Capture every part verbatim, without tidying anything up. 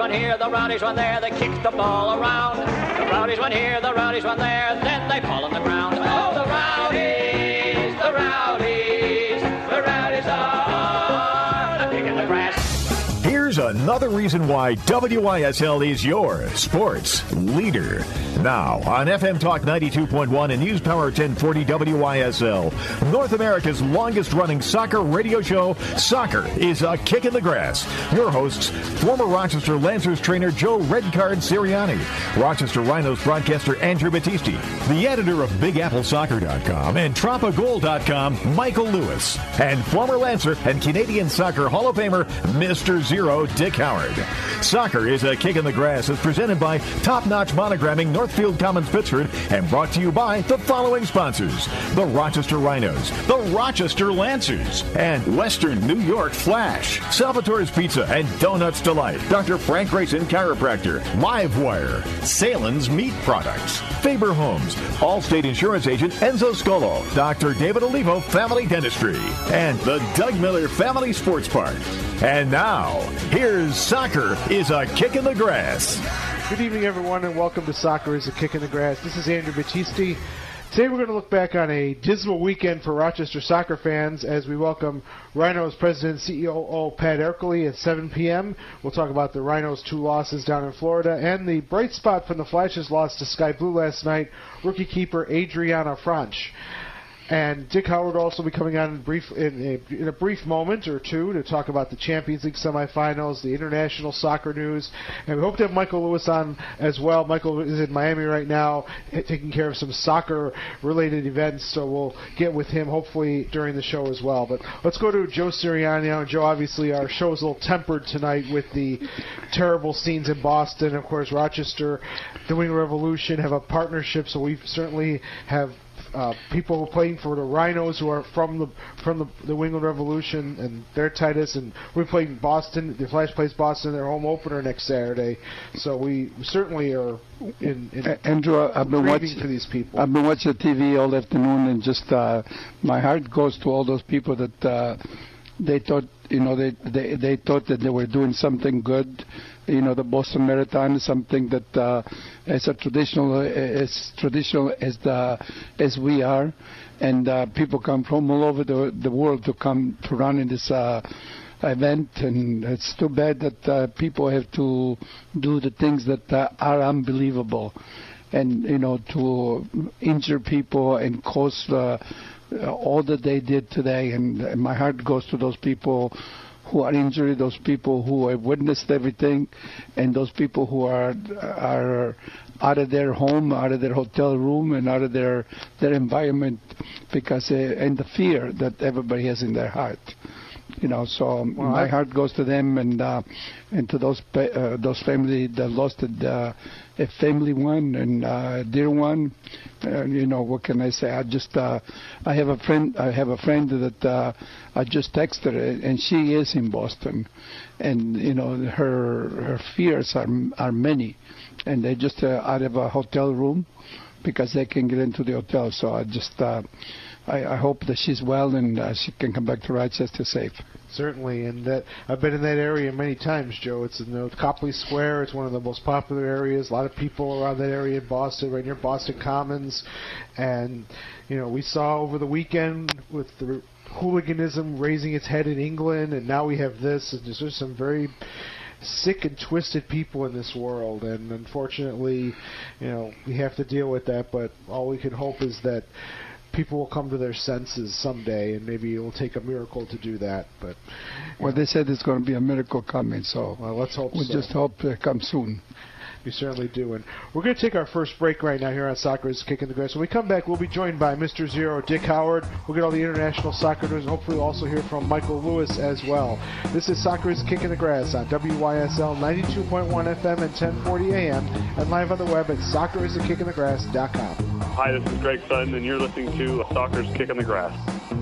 one here, the Rowdies one there, they kick the ball around. The Rowdies one here, the Rowdies one there, then they fall on the ground. Oh, the Rowdies, the Rowdies, the Rowdies are the kick in the grass. Here's another reason why W I S L is your sports leader. Now, on F M Talk ninety-two point one and News Power ten forty W I S L, North America's longest-running soccer radio show, Soccer is a Kick in the Grass. Your hosts, former Rochester Lancers trainer Joe Redcard Sirianni, Rochester Rhinos broadcaster Andrew Battisti, the editor of Big Apple Soccer dot com and Tropagol dot com, Michael Lewis, and former Lancer and Canadian Soccer Hall of Famer, Mister Zero, Dick Howard. Soccer is a Kick in the Grass is presented by Top Notch Monogramming, Northfield Commons, Pittsford, and brought to you by the following sponsors: the Rochester Rhinos, the Rochester Lancers, and Western New York Flash, Salvatore's Pizza and Donuts Delight, Doctor Frank Grayson Chiropractor, Livewire, Salen's Meat Products, Faber Homes, Allstate Insurance Agent Enzo Scolo, Doctor David Olivo Family Dentistry, and the Doug Miller Family Sports Park. And now, here's Soccer is a Kick in the Grass. Good evening, everyone, and welcome to Soccer is a Kick in the Grass. This is Andrew Battisti. Today we're going to look back on a dismal weekend for Rochester soccer fans as we welcome Rhinos President and C E O Pat Ercole at seven p.m. We'll talk about the Rhinos' two losses down in Florida and the bright spot from the Flash's loss to Sky Blue last night, rookie keeper Adriana Franch. And Dick Howard will also be coming on in, brief, in, a, in a brief moment or two to talk about the Champions League semifinals, the international soccer news. And we hope to have Michael Lewis on as well. Michael is in Miami right now taking care of some soccer-related events, so we'll get with him hopefully during the show as well. But let's go to Joe Sirianni now. And Joe, obviously our show is a little tempered tonight with the terrible scenes in Boston. Of course, Rochester, the Wing Revolution have a partnership, so we certainly have Uh, people playing for the Rhinos who are from the from the, the New England Revolution, and they're Titus, and we're playing Boston. The Flash plays Boston in their home opener next Saturday, so we certainly are in, in Andrew, I've been watching for these people. I've been watching T V all afternoon, and just uh, my heart goes to all those people that uh, they thought you know they, they they thought that they were doing something good. You know, the Boston Marathon is something that uh, is a traditional, as traditional as the as we are, and uh, people come from all over the the world to come to run in this uh, event, and it's too bad that uh, people have to do the things that uh, are unbelievable, and you know, to injure people and cause uh, all that they did today, and, and my heart goes to those people who are injured, those people who have witnessed everything, and those people who are are out of their home, out of their hotel room, and out of their their environment, because uh, and the fear that everybody has in their heart. You know, so well, my I, heart goes to them and uh, and to those uh, those family that lost a, uh, a family one and uh, dear one. Uh, you know, what can I say? I just uh, I have a friend. I have a friend that uh, I just texted her, and she is in Boston, and you know her her fears are are many, and they just uh, out of a hotel room because they can get into the hotel. So I just. Uh, I, I hope that she's well and uh, she can come back to Rochester safe. Certainly, and that I've been in that area many times, Joe. It's in you know, Copley Square. It's one of the most popular areas. A lot of people around that area in Boston, right near Boston Commons. And, you know, we saw over the weekend with the hooliganism raising its head in England, and now we have this. And there's just some very sick and twisted people in this world, and unfortunately, you know, we have to deal with that, but all we can hope is that people will come to their senses someday, and maybe it will take a miracle to do that. But well, know. They said there's going to be a miracle coming, so well, let's hope. We so. just hope it comes soon. We certainly do. And we're going to take our first break right now here on Soccer is Kick in the Grass. When we come back, we'll be joined by Mister Zero, Dick Howard. We'll get all the international soccer news, and hopefully we'll also hear from Michael Lewis as well. This is Soccer is Kick in the Grass on W Y S L ninety-two point one F M and ten forty A M, and live on the web at soccer is a kick in the grass dot com. Hi, this is Greg Sutton, and you're listening to Soccer's Kick in the Grass.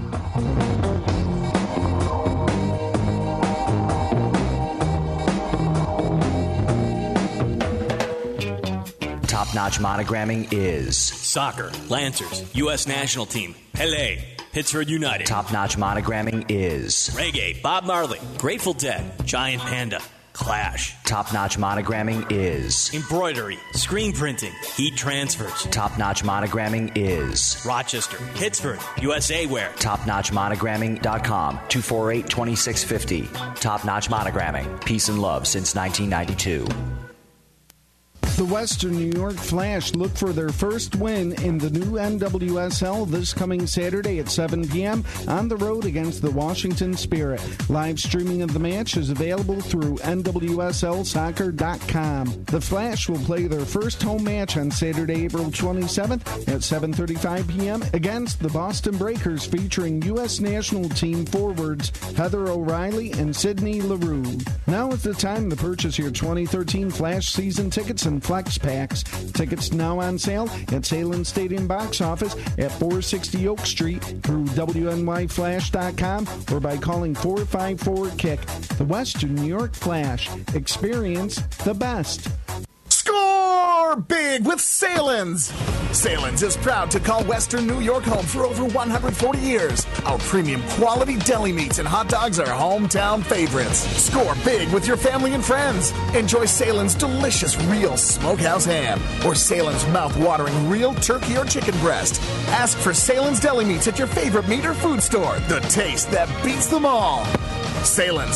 Top-notch monogramming is Soccer, Lancers, U S National Team, Pele, Pittsford United. Top-notch monogramming is Reggae, Bob Marley, Grateful Dead, Giant Panda, Clash. Top-notch monogramming is Embroidery, screen printing, heat transfers. Top-notch monogramming is Rochester, Pittsford, U S A Wear. top notch monogramming dot com, two four eight, two six five zero. Top-notch monogramming. Peace and love since nineteen ninety-two. The Western New York Flash look for their first win in the new N W S L this coming Saturday at seven p.m. on the road against the Washington Spirit. Live streaming of the match is available through N W S L soccer dot com. The Flash will play their first home match on Saturday, April twenty-seventh at seven thirty-five p.m. against the Boston Breakers, featuring U S national team forwards Heather O'Reilly and Sydney LaRue. Now is the time to purchase your twenty thirteen Flash season tickets and Flex Packs. Tickets now on sale at Salem Stadium box office at four sixty Oak Street through W N Y Flash dot com or by calling four five four KICK. The Western New York Flash. Experience the best. Score big with Salins! Salins is proud to call Western New York home for over one hundred forty years. Our premium quality deli meats and hot dogs are hometown favorites. Score big with your family and friends. Enjoy Salins' delicious real smokehouse ham or Salins' mouth-watering real turkey or chicken breast. Ask for Salins' deli meats at your favorite meat or food store. The taste that beats them all. Salins.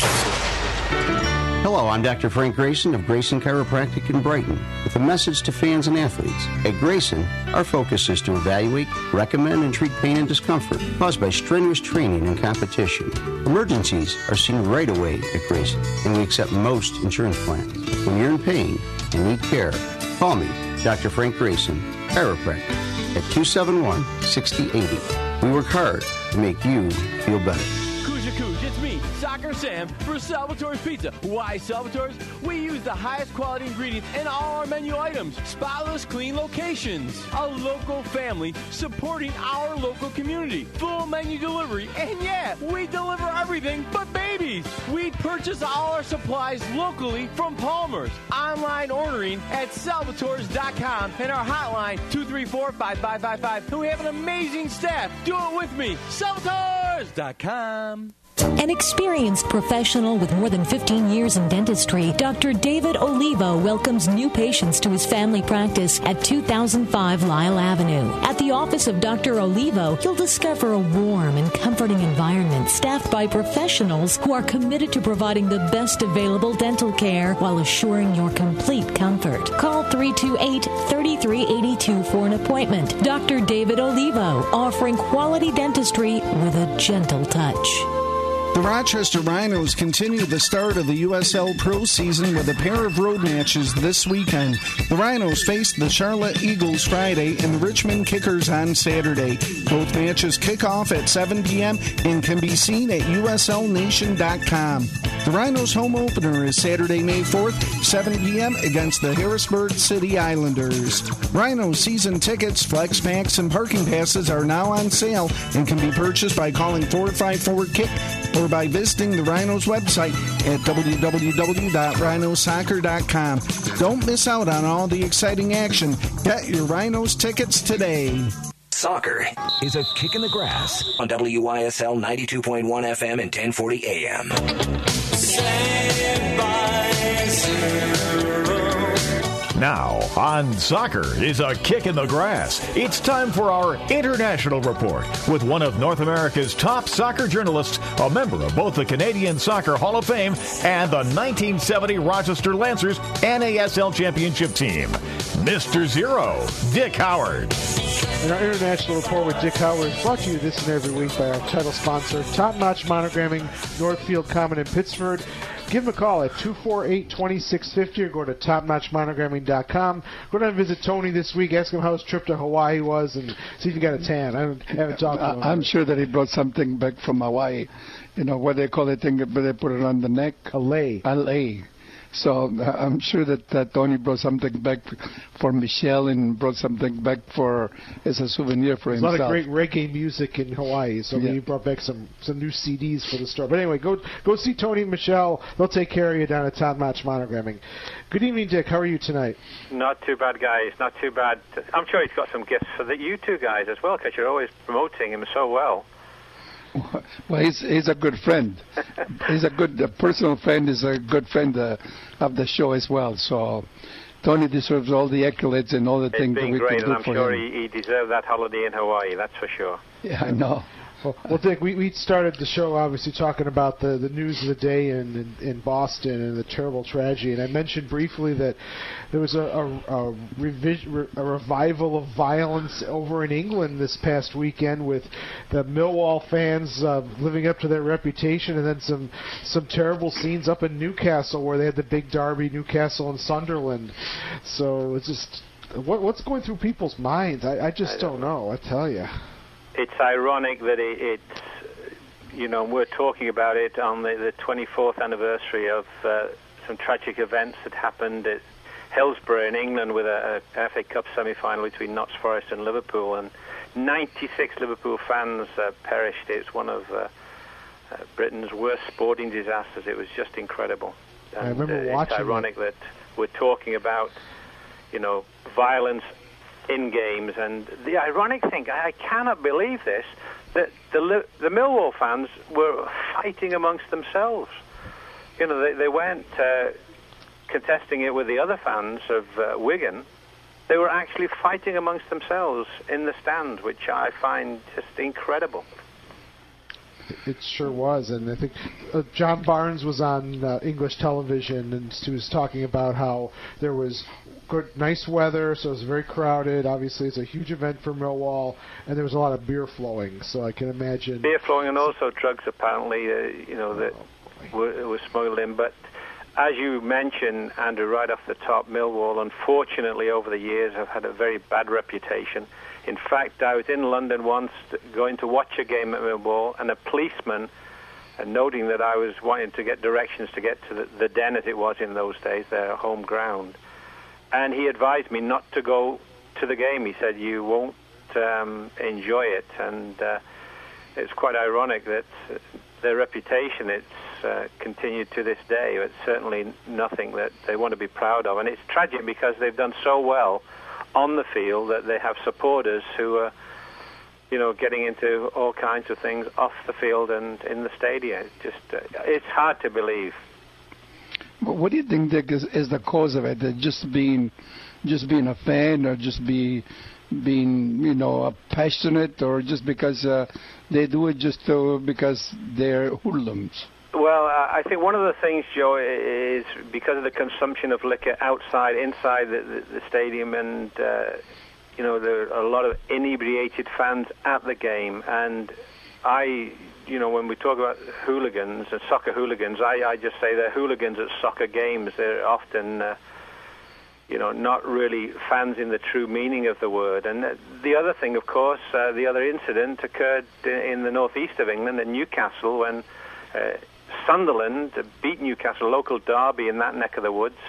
Hello, I'm Doctor Frank Grayson of Grayson Chiropractic in Brighton with a message to fans and athletes. At Grayson, our focus is to evaluate, recommend, and treat pain and discomfort caused by strenuous training and competition. Emergencies are seen right away at Grayson, and we accept most insurance plans. When you're in pain and need care, call me, Doctor Frank Grayson, chiropractor, at two seven one, six zero eight zero. We work hard to make you feel better. Kuja Kuj, it's me, Soccer Sam, for Salvatore's Pizza. Why Salvatore's? We use the highest quality ingredients in all our menu items. Spotless, clean locations. A local family supporting our local community. Full menu delivery. And yeah, we deliver everything but babies. We purchase all our supplies locally from Palmer's. Online ordering at salvatores dot com and our hotline two three four, five five five five. And we have an amazing staff. Do it with me. salvatores dot com. An experienced professional with more than fifteen years in dentistry, Doctor David Olivo welcomes new patients to his family practice at two thousand five Lyle Avenue. At the office of Doctor Olivo, you'll discover a warm and comforting environment staffed by professionals who are committed to providing the best available dental care while assuring your complete comfort. Call three two eight, three three eight two for an appointment. Doctor David Olivo, offering quality dentistry with a gentle touch. The Rochester Rhinos continue the start of the U S L Pro season with a pair of road matches this weekend. The Rhinos face the Charlotte Eagles Friday and the Richmond Kickers on Saturday. Both matches kick off at seven p.m. and can be seen at U S L nation dot com. The Rhinos' home opener is Saturday, May fourth, seven p.m. against the Harrisburg City Islanders. Rhinos season tickets, flex packs, and parking passes are now on sale and can be purchased by calling four five four KICK or by visiting the Rhinos website at w w w dot rhino soccer dot com. Don't miss out on all the exciting action. Get your Rhinos tickets today. Soccer is a kick in the grass on W I S L ninety-two point one F M and ten forty A M. Now, on Soccer is a kick in the grass. It's time for our International Report with one of North America's top soccer journalists, a member of both the Canadian Soccer Hall of Fame and the nineteen seventy Rochester Lancers N A S L Championship team, Mister Zero, Dick Howard. And our International Report with Dick Howard is brought to you this and every week by our title sponsor, Top Notch Monogramming, Northfield Common in Pittsford. Give them a call at two four eight, two six five zero or go to top notch monogramming dot com. Go down and visit Tony this week. Ask him how his trip to Hawaii was and see if you got a tan. I haven't, haven't talked to him. I'm sure that he brought something back from Hawaii. You know, what they call it thing, but they put it on the neck? A lei. A lei. So uh, I'm sure that, that Tony brought something back for Michelle and brought something back for as a souvenir for There's himself. There's a lot of great reggae music in Hawaii, so yeah. He brought back some, some new C Ds for the store. But anyway, go go see Tony and Michelle. They'll take care of you down at Top Notch Monogramming. Good evening, Dick. How are you tonight? Not too bad, guys. Not too bad. I'm sure he's got some gifts for the, you two guys as well, because you're always promoting him so well. Well, he's he's a good friend. He's a good a personal friend. He's a good friend uh, of the show as well. So Tony deserves all the accolades and all the it's things that we great, can do and I'm for sure him. he, he deserved that holiday in Hawaii. That's for sure. Yeah, I know. Well, well, Dick, we, we started the show obviously talking about the, the news of the day in, in, in Boston and the terrible tragedy, and I mentioned briefly that there was a, a, a, revis- a revival of violence over in England this past weekend with the Millwall fans uh, living up to their reputation, and then some some terrible scenes up in Newcastle where they had the big derby, Newcastle and Sunderland. So it's just what, what's going through people's minds? I, I just I don't, don't know. I tell you. It's ironic that it, it's, you know, we're talking about it on the, the twenty-fourth anniversary of uh, some tragic events that happened at Hillsborough in England with a, a F A Cup semi-final between Notts Forest and Liverpool, and ninety-six Liverpool fans uh, perished. It's one of uh, uh, Britain's worst sporting disasters. It was just incredible. And, I remember uh, watching It's ironic it. that we're talking about, you know, violence in games, and the ironic thing, I cannot believe this, that the the Millwall fans were fighting amongst themselves. You know, they, they weren't uh, contesting it with the other fans of uh, Wigan. They were actually fighting amongst themselves in the stand, which I find just incredible. It sure was, and I think uh, John Barnes was on uh, English television, and he was talking about how there was good, nice weather, so it was very crowded. Obviously, it's a huge event for Millwall, and there was a lot of beer flowing. So I can imagine beer flowing, and also drugs apparently, uh, you know, that oh, were, were smuggled in. But as you mentioned, Andrew, right off the top, Millwall, unfortunately, over the years, have had a very bad reputation. In fact, I was in London once going to watch a game at Millwall, and a policeman, uh, noting that I was wanting to get directions to get to the, the Den, as it was in those days, their home ground, and he advised me not to go to the game. He said, you won't um, enjoy it, and uh, it's quite ironic that uh, their reputation, it's uh, continued to this day. It's certainly nothing that they want to be proud of, and it's tragic because they've done so well on the field that they have supporters who are, you know, getting into all kinds of things off the field and in the stadium. It's just, uh, it's hard to believe. What do you think, Dick, is, is the cause of it? That just being, just being a fan, or just be, being, you know, passionate, or just because uh, they do it just to, because they're hoodlums? Well, uh, I think one of the things, Joe, is because of the consumption of liquor outside, inside the, the, the stadium, and, uh, you know, there are a lot of inebriated fans at the game. And I, you know, when we talk about hooligans and soccer hooligans, I, I just say they're hooligans at soccer games. They're often, uh, you know, not really fans in the true meaning of the word. And uh, the other thing, of course, uh, the other incident occurred in the northeast of England, in Newcastle, when Uh, Sunderland beat Newcastle, local derby in that neck of the woods,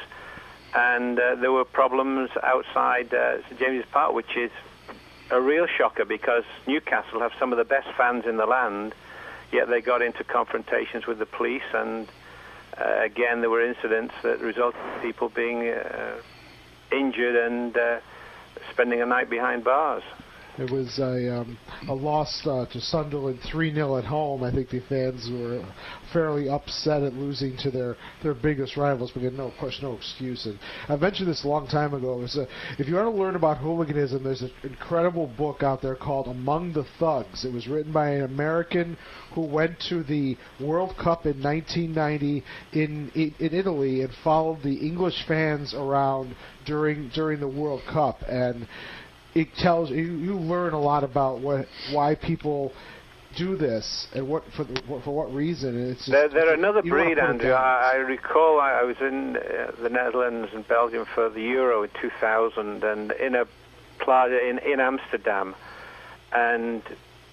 and uh, there were problems outside uh, St James's Park, which is a real shocker because Newcastle have some of the best fans in the land, yet they got into confrontations with the police, and uh, again there were incidents that resulted in people being uh, injured and uh, spending a night behind bars. It was a, um, a loss uh, to Sunderland three nil at home. I think the fans were fairly upset at losing to their, their biggest rivals, but no, of course, no excuse. And I mentioned this a long time ago. It was a, if you want to learn about hooliganism, there's an incredible book out there called Among the Thugs. It was written by an American who went to the World Cup in nineteen ninety in, in, in Italy and followed the English fans around during during the World Cup. And it tells you, you learn a lot about what why people do this and what for the, for what reason. And it's just, they're, they're another you breed, Andrew. I, I recall I, I was in uh, the Netherlands and Belgium for the Euro in two thousand, and in a plaza in, in Amsterdam, and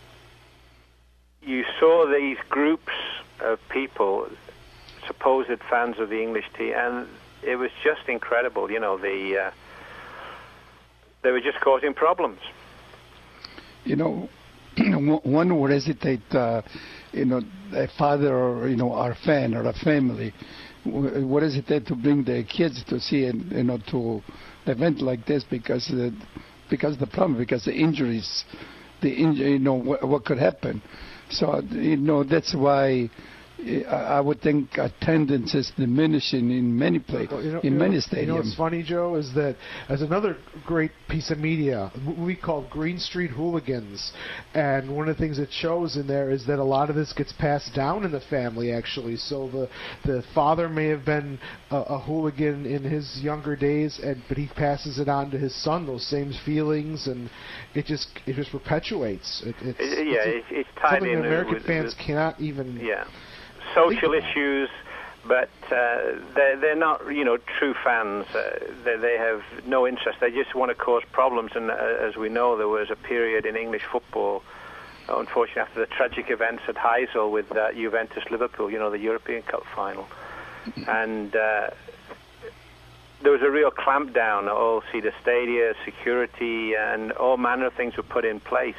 you saw these groups of people, supposed fans of the English team, and it was just incredible. You know, the uh, they were just causing problems. You know, one would hesitate, uh, you know, a father or, you know, our fan or a family would hesitate to bring their kids to see, it, you know, to an event like this because the, because the problem, because the injuries, the injury, you know, what, what could happen. So, you know, that's why I would think attendance is diminishing in many places, well, you know, in you many know, stadiums. You know what's funny, Joe, is that as another great piece of media, a movie called Green Street Hooligans, and one of the things it shows in there is that a lot of this gets passed down in the family, actually. So the the father may have been a, a hooligan in his younger days, and but he passes it on to his son, those same feelings, and it just it just perpetuates. It, it's, it, yeah, it's, a, it's tied something in that American with, fans with, cannot even. Yeah. Social issues, but uh, they're, they're not, you know, true fans. Uh, they, they have no interest. They just want to cause problems. And uh, as we know, there was a period in English football, unfortunately, after the tragic events at Heysel with uh, Juventus-Liverpool, you know, the European Cup final. And uh, there was a real clampdown at all Cedar Stadia, security, and all manner of things were put in place.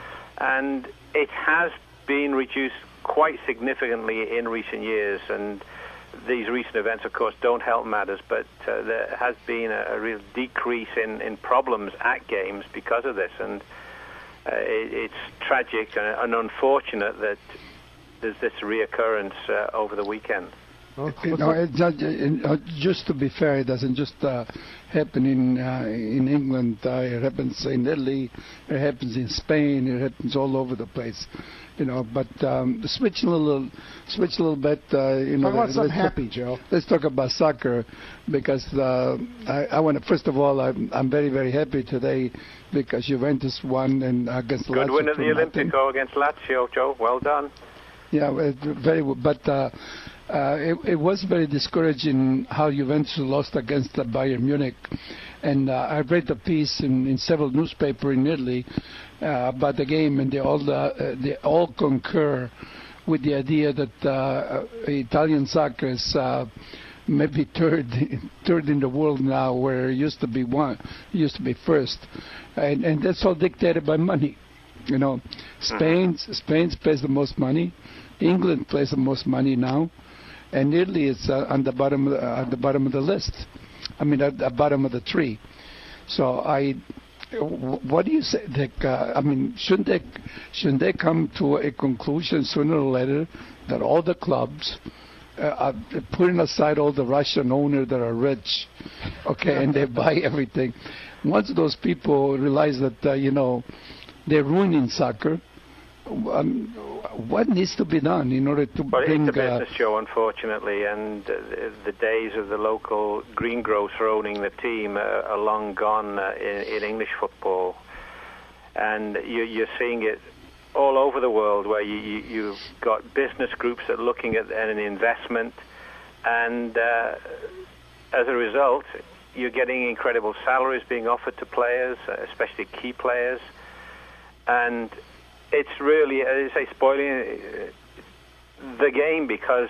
And it has been reduced quite significantly in recent years, and these recent events, of course, don't help matters, but uh, there has been a, a real decrease in, in problems at games because of this, and uh, it, it's tragic and, and unfortunate that there's this reoccurrence uh, over the weekend. You know, it's not, uh, just to be fair, it doesn't just uh, happen in uh, in England. Uh, it happens in Italy. It happens in Spain. It happens all over the place. You know, but um, switch a little, switch a little bit. Uh, you know, talk about something happy, talk, Joe. Let's talk about soccer, because uh, I, I want to. First of all, I'm, I'm very, very happy today because Juventus won and against Good Lazio. Good win at the Olimpico against Lazio, Joe. Well done. Yeah, very. But uh, uh, it, it was very discouraging how Juventus lost against uh, Bayern Munich, and uh, I read the piece in, in several newspapers in Italy uh, about the game, and they all uh, they all concur with the idea that uh, Italian soccer is uh, maybe third third in the world now, where it used to be one, it used to be first, and and that's all dictated by money. You know, Spain Spain pays the most money. England plays the most money now, and Italy is uh, on the bottom of the, uh, at the bottom of the list. I mean, at the bottom of the tree. So I, what do you say, Dick? Uh, I mean, shouldn't they shouldn't they come to a conclusion sooner or later that all the clubs, uh, are putting aside all the Russian owners that are rich, okay, and they buy everything. Once those people realize that uh, you know they're ruining soccer. Um, what needs to be done in order to well, bring... It's a business uh, show, unfortunately, and uh, the days of the local greengrocer owning the team uh, are long gone uh, in, in English football. And you, you're seeing it all over the world, where you, you, you've got business groups that are looking at an investment, and uh, as a result, you're getting incredible salaries being offered to players, especially key players, and it's really, as I say, spoiling the game, because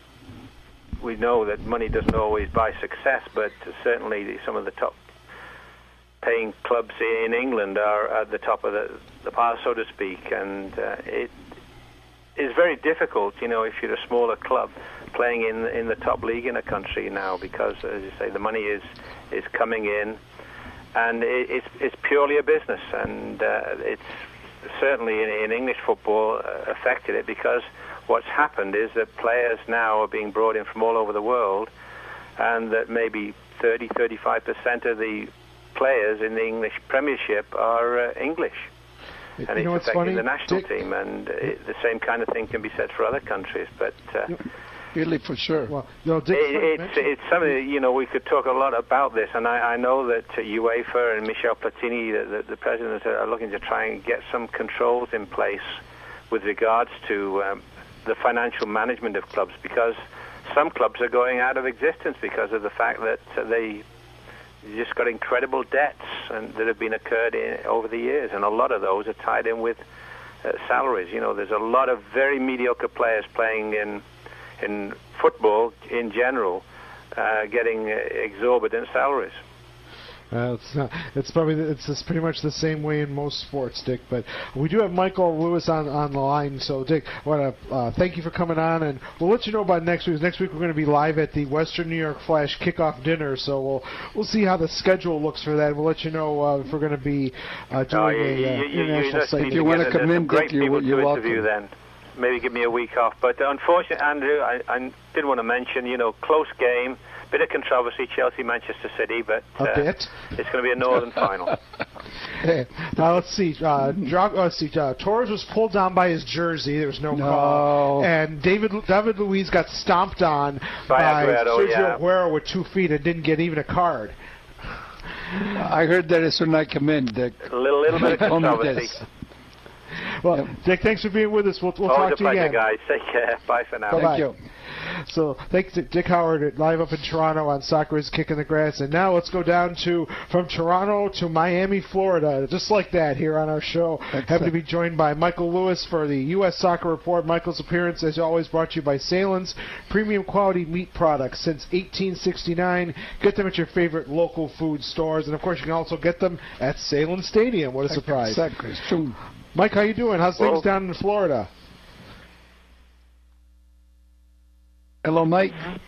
we know that money doesn't always buy success, but certainly some of the top paying clubs in England are at the top of the, the pile, so to speak, and uh, it is very difficult, you know, if you're a smaller club playing in in the top league in a country now, because, as you say, the money is is coming in, and it, it's it's purely a business, and uh, it's certainly in, in English football uh, affected it, because what's happened is that players now are being brought in from all over the world, and that maybe thirty, thirty-five percent of the players in the English Premiership are uh, English. And you it's know, affecting funny, the national Dick, team, and it, the same kind of thing can be said for other countries, but... Uh, Really, for sure. Well, no, Dick, it, it's it's something, you know, we could talk a lot about this, and I, I know that uh, UEFA and Michel Platini, the, the, the presidents, are looking to try and get some controls in place with regards to um, the financial management of clubs, because some clubs are going out of existence because of the fact that uh, they just got incredible debts and that have been occurred in, over the years, and a lot of those are tied in with uh, salaries. You know, there's a lot of very mediocre players playing in in football in general, uh, getting exorbitant salaries. Uh, it's, not, it's probably it's, it's pretty much the same way in most sports, Dick. But we do have Michael Lewis on, on the line. So, Dick, I want to uh, thank you for coming on, and we'll let you know about next week. Next week we're going to be live at the Western New York Flash kickoff dinner. So we'll we'll see how the schedule looks for that. We'll let you know uh, if we're going to be uh, doing oh, a uh, you, you, international you site. If you want to come in, great Dick, people you're to welcome. interview then. maybe give me a week off. But unfortunately, Andrew, I, I did want to mention, you know, close game, bit of controversy, Chelsea, Manchester City, but uh, a bit. It's going to be a northern final. Now let's see. Uh, Dra- uh, let's see. Uh, Torres was pulled down by his jersey. There was no, No. call, and David David Luiz got stomped on By by Aguero, Sergio yeah. Aguero with two feet and didn't get even a card. I heard that as soon as I come in. The A little, little bit of controversy. Well, Dick, thanks for being with us. We'll, we'll Always talk a to you pleasure, again. guys. Take care. Bye for now. Bye-bye. Thank you. So thanks to Dick Howard live up in Toronto on Soccer is Kicking the Grass. And now let's go down to from Toronto to Miami, Florida. Just like that here on our show. Happy to be joined by Michael Lewis for the U S Soccer Report. Michael's appearance, as always, brought to you by Salins, premium quality meat products since eighteen sixty-nine. Get them at your favorite local food stores. And, of course, you can also get them at Salem Stadium. What a surprise. Exactly. True. Mike, how you doing? How's Well, things down in Florida? Hello, Mike.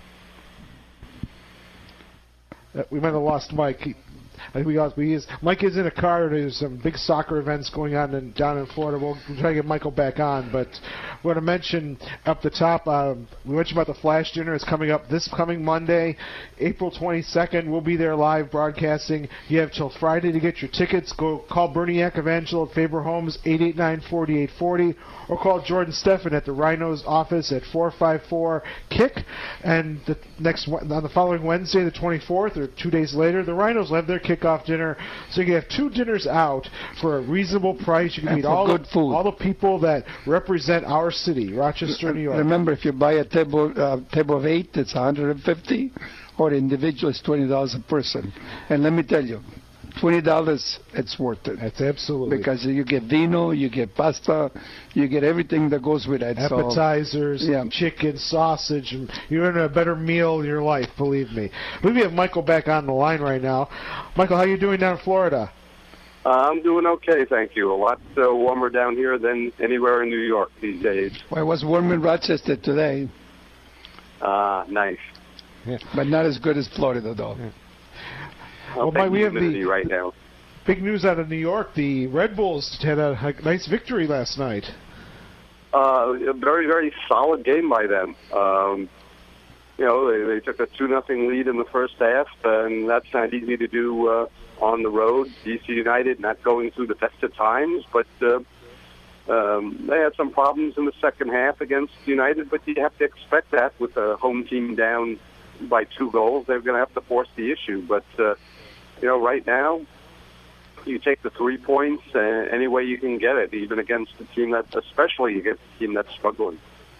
Uh, we might have lost Mike. He, I think we lost. He is, Mike is in a car. There's some big soccer events going on in, down in Florida. We'll, we'll try to get Michael back on. But we want to mention up the top, um, we mentioned about the Flash Dinner. It's coming up this coming Monday, April twenty-second. We'll be there live broadcasting. You have till Friday to get your tickets. Go call Bernie Yakavangelo at Faber Homes, eight eight nine, four eight four zero, or call Jordan Steffen at the Rhinos office at four five four, kick. And the next on the following Wednesday, the twenty-fourth, or two days later, the Rhinos will have their kickoff dinner. So you can have two dinners out for a reasonable price. You can And meet for all good the, food. all the people that represent our city, Rochester, New York. Remember, if you buy a table uh, table of eight, it's one hundred fifty dollars, or individual is twenty dollars a person. And let me tell you, twenty dollars, it's worth it. That's absolutely. Because you get vino, you get pasta, you get everything that goes with it. So, Appetizers, yeah. chicken, sausage. And you're in a better meal in your life, believe me. We have Michael back on the line right now. Michael, how you doing down in Florida? Uh, I'm doing okay, thank you. A lot uh, warmer down here than anywhere in New York these days. Well, it was warm in Rochester today. Ah, uh, nice. Yeah. But not as good as Florida, though. Yeah. Well, Mike, we have the right now. Big news out of New York. The Red Bulls had a, a nice victory last night. Uh, a very, very solid game by them. Um, you know, they, they took a two nothing lead in the first half, and that's not easy to do uh, on the road. D C United not going through the best of times, but uh, um, they had some problems in the second half against United, but you have to expect that with a home team down by two goals. They're going to have to force the issue. But, uh, you know, right now, you take the three points uh, any way you can get it, even against a team that, especially against a team that's struggling.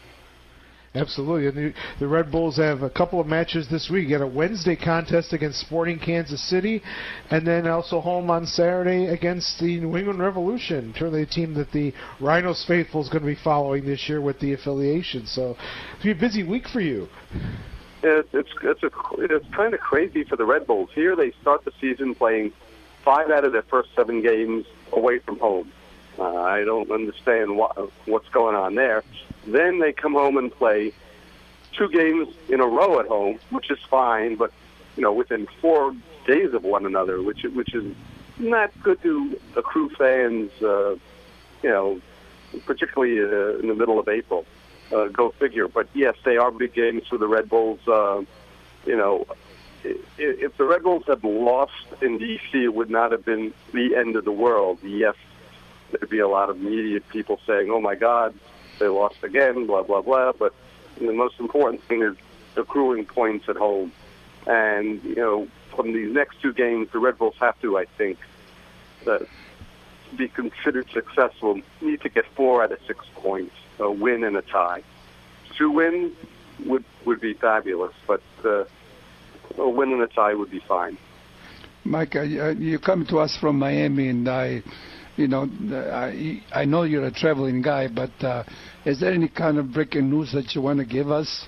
Absolutely. And the, the Red Bulls have a couple of matches this week. You got a Wednesday contest against Sporting Kansas City, and then also home on Saturday against the New England Revolution, certainly a team that the Rhinos faithful is going to be following this year with the affiliation. So it'll be a busy week for you. It, it's it's a, it's kind of crazy for the Red Bulls. Here they start the season playing five out of their first seven games away from home. Uh, I don't understand what, what's going on there. Then they come home and play two games in a row at home, which is fine, but you know, within four days of one another, which which is not good to accrue fans. Uh, you know, particularly uh, in the middle of April. Uh, go figure. But yes, they are big games for the Red Bulls. Uh, you know, if, if the Red Bulls had lost in D C, it would not have been the end of the world. Yes, there'd be a lot of media people saying, "Oh my God, they lost again," blah blah blah. But the most important thing is accruing points at home. And you know, from these next two games, the Red Bulls have to, I think, uh, be considered successful. Need to get four out of six points. A win and a tie. Two wins would would be fabulous, but uh, a win and a tie would be fine. Mike, uh, you come to us from Miami, and I, you know, I I know you're a traveling guy, but uh, is there any kind of breaking news that you want to give us?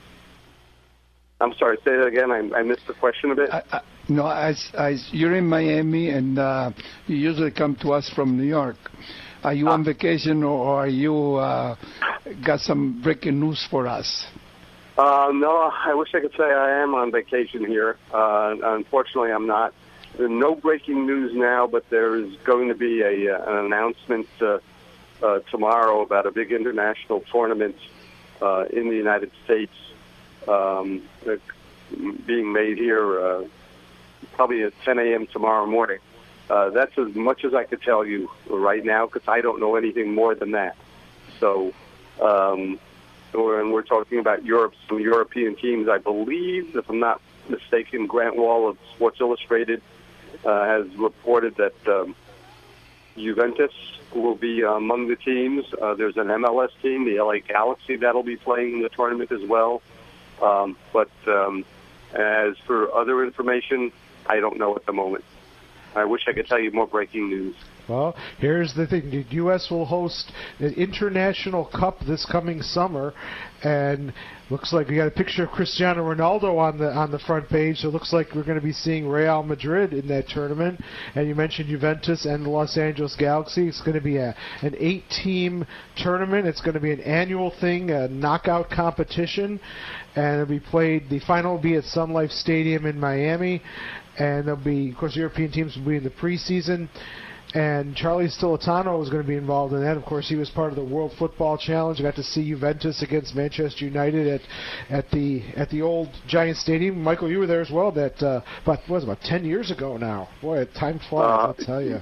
I'm sorry, say that again. I, I missed the question a bit. I, I, no, as, as you're in Miami, and uh, you usually come to us from New York. Are you on vacation, or are you uh, got some breaking news for us? Uh, no, I wish I could say I am on vacation here. Uh, unfortunately, I'm not. There's no breaking news now, but there is going to be a uh, an announcement uh, uh, tomorrow about a big international tournament uh, in the United States um, being made here uh, probably at ten a.m. tomorrow morning. Uh, that's as much as I could tell you right now because I don't know anything more than that. So, um, and we're talking about Europe, some European teams. I believe, if I'm not mistaken, Grant Wall of Sports Illustrated uh, has reported that um, Juventus will be among the teams. Uh, there's an M L S team, the L A Galaxy, that'll be playing in the tournament as well. Um, but um, as for other information, I don't know at the moment. I wish I could tell you more breaking news. Well, here's the thing. The U S will host an International Cup this coming summer, and looks like we got a picture of Cristiano Ronaldo on the on the front page, so it looks like we're going to be seeing Real Madrid in that tournament. And you mentioned Juventus and the Los Angeles Galaxy. It's going to be a, an eight-team tournament. It's going to be an annual thing, a knockout competition, and it'll be played. The final will be at Sun Life Stadium in Miami, and there'll be, of course, European teams will be in the preseason. And Charlie Stilitano is going to be involved in that. Of course, he was part of the World Football Challenge. I got to see Juventus against Manchester United at at the at the old Giant Stadium. Michael, you were there as well. That uh, about what was it, about ten years ago now. Boy, time flies. Uh, I'll tell you.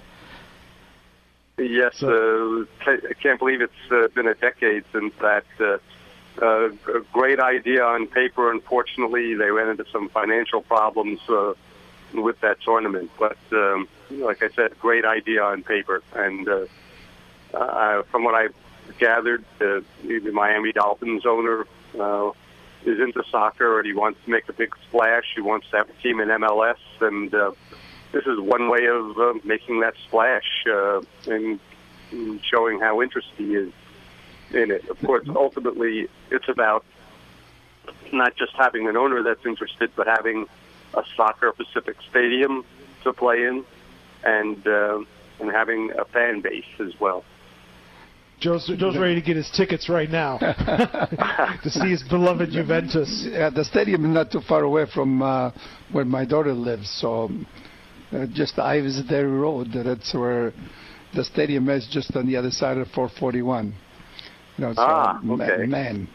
Yes, so, uh, I can't believe it's uh, been a decade since that. Uh, uh, a great idea on paper. Unfortunately, they ran into some financial problems uh, with that tournament, but. Um, Like I said, great idea on paper. And uh, uh, from what I've gathered, uh, the Miami Dolphins owner uh, is into soccer and he wants to make a big splash. He wants to have a team in M L S. And uh, this is one way of uh, making that splash uh, and showing how interested he is in it. Of course, ultimately, it's about not just having an owner that's interested, but having a soccer-specific stadium to play in. And uh, and having a fan base as well. Joe's, Joe's ready to get his tickets right now to see his beloved Juventus. Yeah, the stadium is not too far away from uh, where my daughter lives, so uh, just Ivisdale Road. That's where the stadium is, just on the other side of four forty-one. You know, so, ah, okay. Man,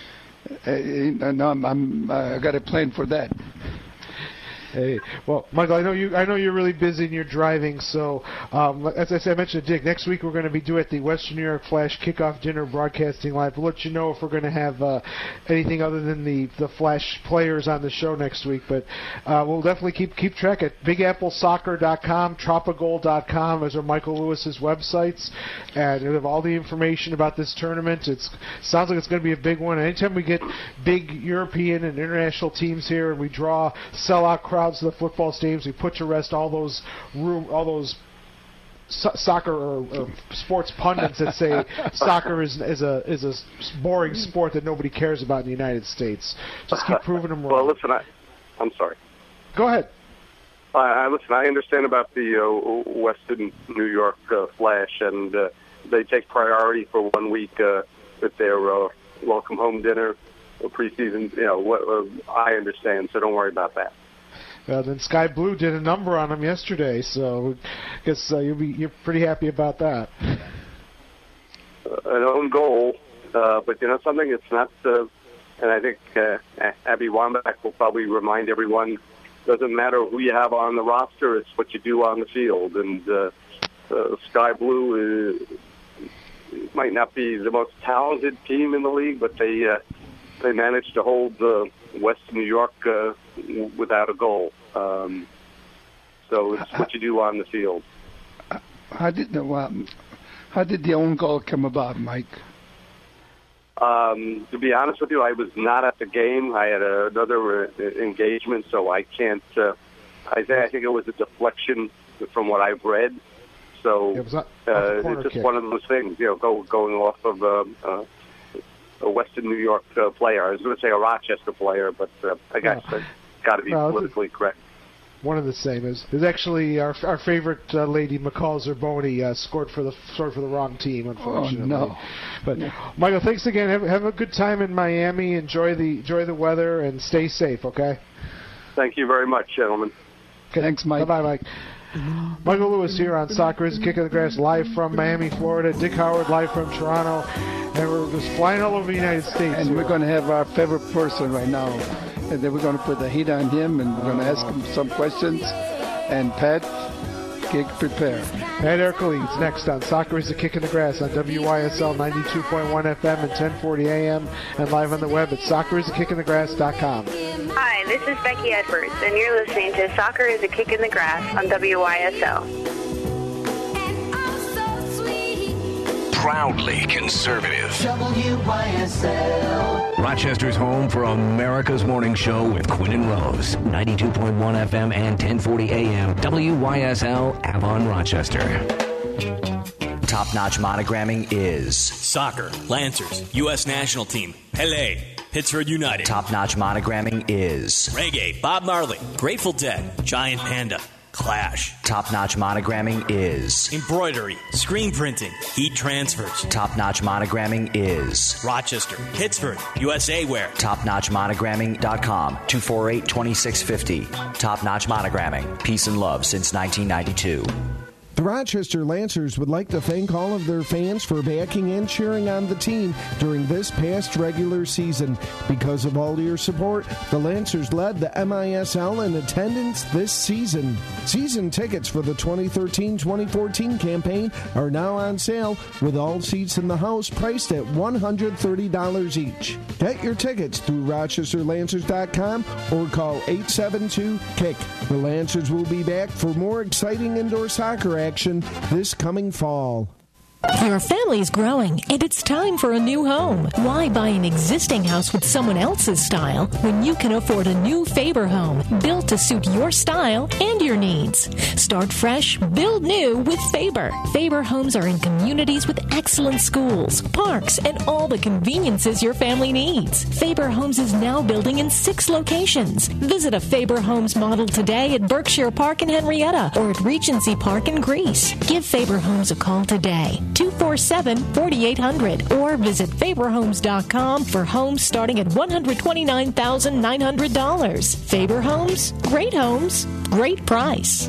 uh, no, I'm, I'm uh, I got a plan for that. Hey, well, Michael, I know you. I know you're really busy and you're driving. So, um, as I said, I mentioned to Dick, next week we're going to be doing at the Western New York Flash kickoff dinner, broadcasting live. We'll let you know if we're going to have uh, anything other than the the Flash players on the show next week. But uh, we'll definitely keep keep track at big apple soccer dot com, tropical dot com. Those are Michael Lewis's websites, and we have all the information about this tournament. It's sounds like it's going to be a big one. Anytime we get big European and international teams here, and we draw sellout crowds to the football stadiums, we put to rest all those room, all those so- soccer or, or sports pundits that say soccer is is a is a boring sport that nobody cares about in the United States. Just keep proving them wrong. Well, listen, I, I'm sorry. Go ahead. Uh, I listen. I understand about the uh, Western New York uh, Flash, and uh, they take priority for one week uh, with their uh, welcome home dinner, or preseason. You know, what, uh, I understand, so don't worry about that. Uh, then Sky Blue did a number on them yesterday, so I guess uh, you'll be you're pretty happy about that. Uh, an own goal, uh, but you know something. It's not, uh, and I think uh, Abby Wambach will probably remind everyone. Doesn't matter who you have on the roster; it's what you do on the field. And uh, uh, Sky Blue is, might not be the most talented team in the league, but they uh, they managed to hold uh, Western New York uh, without a goal. Um, so it's what you do on the field. How did the um, how did the own goal come about, Mike? Um, to be honest with you, I was not at the game. I had a, another uh, engagement, so I can't. Uh, I, th- I think it was a deflection from what I've read. So it not, uh, it's just kick. One of those things, you know, go, going off of uh, uh, a Western New York uh, player. I was going to say a Rochester player, but uh, I guess it's uh, got to be well, politically correct. One of the same is is actually our our favorite uh, lady, McCall Zerboni, uh, scored for the scored for the wrong team, unfortunately. Oh, no. But Michael, thanks again. Have, have a good time in Miami. Enjoy the enjoy the weather and stay safe. Okay. Thank you very much, gentlemen. Okay. Thanks, Mike. Bye, bye, Mike. Michael Lewis here on Soccer is a Kick in the Grass, live from Miami, Florida. Dick Howard live from Toronto. And we're just flying all over the United States. And we're going to have our favorite person right now. And then we're going to put the heat on him, and we're going to ask him some questions. And Pat, get prepared. Pat Ercole next on Soccer is a Kick in the Grass on W Y S L ninety-two point one F M and ten forty A M and live on the web at soccer is a kick in the grass dot com. Hi, this is Becky Edwards, and you're listening to Soccer is a Kick in the Grass on W Y S L. Proudly conservative. W Y S L. Rochester's home for America's Morning Show with Quinn and Rose. ninety-two point one F M and ten forty A M. W Y S L, Avon, Rochester. Top-notch monogramming is Soccer, Lancers, U S National Team, Pele, Pittsburgh United. Top-notch monogramming is Reggae, Bob Marley, Grateful Dead, Giant Panda, Clash. Top-notch monogramming is Embroidery, screen printing, heat transfers. Top-notch monogramming is Rochester, Pittsburgh, U S A Wear. top notch monogramming dot com, two four eight, two six five zero. Top-notch monogramming, peace and love since nineteen ninety-two. The Rochester Lancers would like to thank all of their fans for backing and cheering on the team during this past regular season. Because of all your support, the Lancers led the M I S L in attendance this season. Season tickets for the twenty thirteen twenty fourteen campaign are now on sale, with all seats in the house priced at one hundred thirty dollars each. Get your tickets through rochester lancers dot com or call eight seven two, kick. The Lancers will be back for more exciting indoor soccer action this coming fall. Your family's growing, and it's time for a new home. Why buy an existing house with someone else's style when you can afford a new Faber home built to suit your style and your needs? Start fresh, build new with Faber. Faber homes are in communities with excellent schools, parks, and all the conveniences your family needs. Faber Homes is now building in six locations. Visit a Faber Homes model today at Berkshire Park in Henrietta or at Regency Park in Greece. Give Faber Homes a call today. two four seven, four eight zero zero or visit faber homes dot com for homes starting at one hundred twenty-nine thousand nine hundred dollars. Faber Homes, great homes, great price.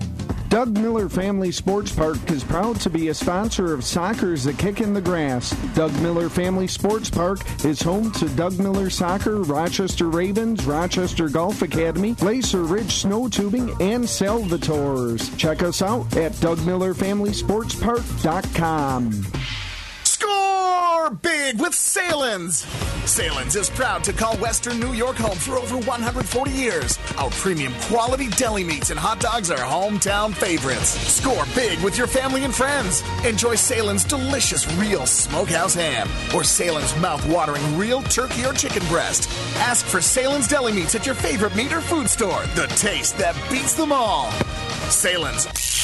Doug Miller Family Sports Park is proud to be a sponsor of Soccer's A Kick in the Grass. Doug Miller Family Sports Park is home to Doug Miller Soccer, Rochester Ravens, Rochester Golf Academy, Lacer Ridge Snow Tubing, and Salvatores. Check us out at doug miller family sports park dot com. Score big with Salins! Salins is proud to call Western New York home for over one hundred forty years. Our premium quality deli meats and hot dogs are hometown favorites. Score big with your family and friends. Enjoy Salins' delicious real smokehouse ham or Salins' mouth-watering real turkey or chicken breast. Ask for Salins' deli meats at your favorite meat or food store. The taste that beats them all. Salins.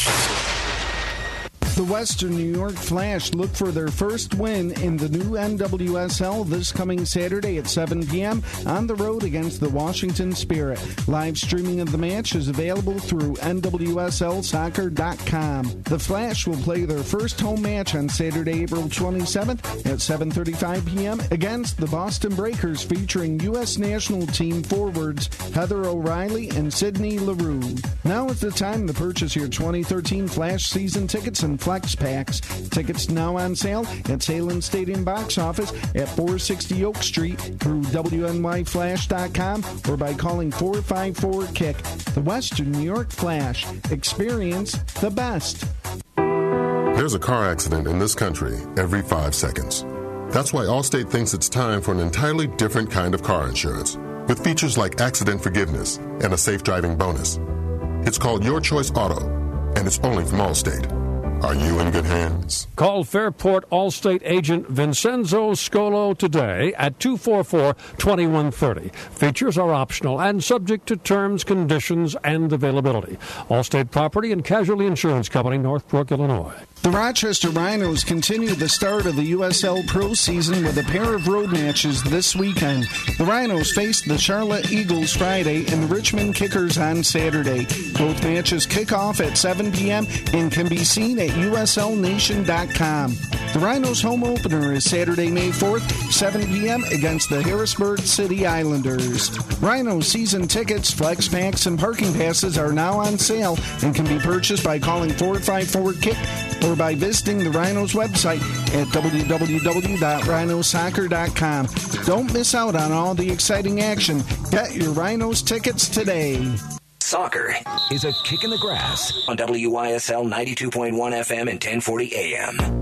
The Western New York Flash look for their first win in the new N W S L this coming Saturday at seven p.m. on the road against the Washington Spirit. Live streaming of the match is available through N W S L soccer dot com. The Flash will play their first home match on Saturday, April twenty-seventh at seven thirty-five p.m. against the Boston Breakers, featuring U S national team forwards Heather O'Reilly and Sydney LaRue. Now is the time to purchase your twenty thirteen Flash season tickets and Flex Packs. Tickets now on sale at Salem Stadium box office at four sixty Oak Street through W N Y flash dot com or by calling four five four, kick. The Western New York Flash. Experience the best. There's a car accident in this country every five seconds. That's why Allstate thinks it's time for an entirely different kind of car insurance, with features like accident forgiveness and a safe driving bonus. It's called Your Choice Auto, and it's only from Allstate. Are you in good hands? Call Fairport Allstate agent Vincenzo Scolo today at two four four, two one three zero. Features are optional and subject to terms, conditions, and availability. Allstate Property and Casualty Insurance Company, Northbrook, Illinois. The Rochester Rhinos continue the start of the U S L Pro season with a pair of road matches this weekend. The Rhinos face the Charlotte Eagles Friday and the Richmond Kickers on Saturday. Both matches kick off at seven p.m. and can be seen at U S L nation dot com. The Rhinos home opener is Saturday, May fourth, seven p.m. against the Harrisburg City Islanders. Rhinos season tickets, flex packs, and parking passes are now on sale and can be purchased by calling four five four kick or by visiting the Rhinos website at w w w dot rhino soccer dot com. Don't miss out on all the exciting action. Get your Rhinos tickets today. Soccer is a kick in the grass on W Y S L ninety-two point one F M and ten forty A M.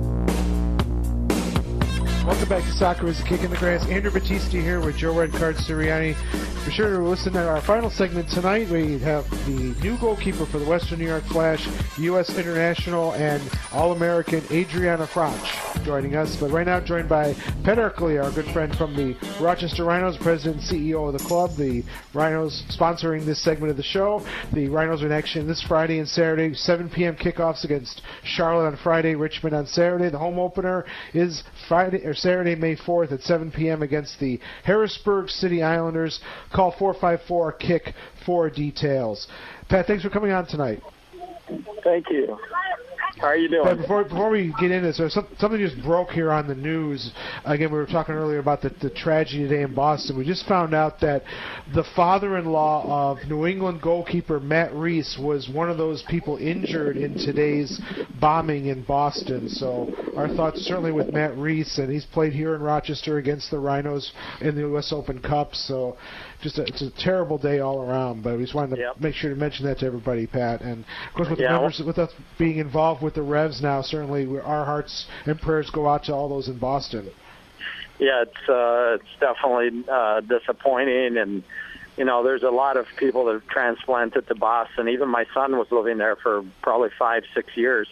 Welcome back to Soccer is a Kick in the Grass. Andrew Battisti here with Joe Redcard Sirianni. Be sure to listen to our final segment tonight. We have the new goalkeeper for the Western New York Flash, U S International and All-American Adriana Franch joining us. But right now joined by Pat Erkley, our good friend from the Rochester Rhinos, president and C E O of the club. The Rhinos sponsoring this segment of the show. The Rhinos are in action this Friday and Saturday, seven p.m. kickoffs against Charlotte on Friday, Richmond on Saturday. The home opener is Friday or Saturday, May fourth at seven p.m. against the Harrisburg City Islanders. Call four five four kick for details. Pat, thanks for coming on tonight. Thank you. How are you doing? But before before we get into this, so some, something just broke here on the news. Again, we were talking earlier about the, the tragedy today in Boston. We just found out that the father-in-law of New England goalkeeper Matt Reese was one of those people injured in today's bombing in Boston. So our thoughts certainly with Matt Reese, and he's played here in Rochester against the Rhinos in the U S Open Cup. So just a, it's a terrible day all around. But we just wanted to yep. make sure to mention that to everybody, Pat. And of course, with yeah, the members, with us being involved with the Revs now, certainly our hearts and prayers go out to all those in Boston. Yeah, it's uh, it's definitely uh, disappointing, and you know, there's a lot of people that have transplanted to Boston. Even my son was living there for probably five, six years.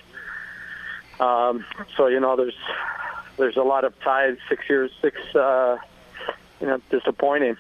Um, so you know, there's there's a lot of ties. Six years, six, uh, you know, disappointing.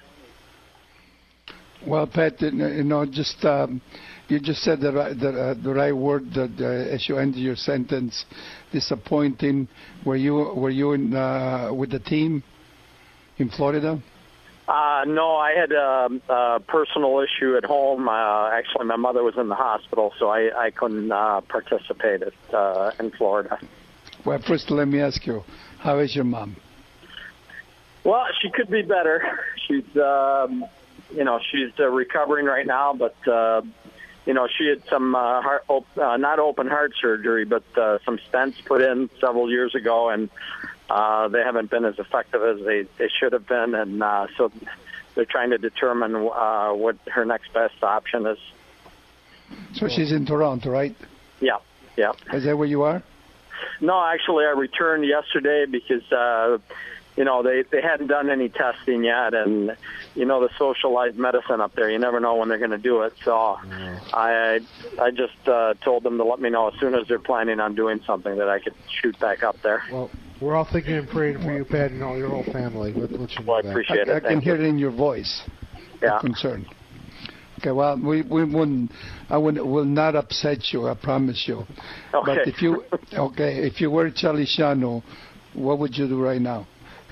Well, Pat, you know, just um, you just said the right, the, uh, the right word that, uh, as you ended your sentence. Disappointing. Were you were you in uh, with the team in Florida? Uh, no, I had a, a personal issue at home. Uh, actually, my mother was in the hospital, so I, I couldn't uh, participate at, uh, in Florida. Well, first, let me ask you, how is your mom? Well, she could be better. She's, um, you know, she's uh, recovering right now, but, uh, you know, she had some, uh, heart, op- uh, not open heart surgery, but uh, some stents put in several years ago, and uh, they haven't been as effective as they, they should have been, and uh, so they're trying to determine uh, what her next best option is. So she's in Toronto, right? Yeah, yeah. Is that where you are? No, actually, I returned yesterday because, uh, you know, they, they hadn't done any testing yet, and, you know, the socialized medicine up there, you never know when they're going to do it. So yeah. I I just uh, told them to let me know as soon as they're planning on doing something that I could shoot back up there. Well, we're all thinking and praying for you, Pat, and all your whole family. Let, let you know well, I that. appreciate I, it. I can Thank hear you. it in your voice. Yeah. Concern. Okay, well, we we wouldn't, I would will not upset you. I promise you. Okay. But if you okay, if you were Charlie Schiano, what would you do right now?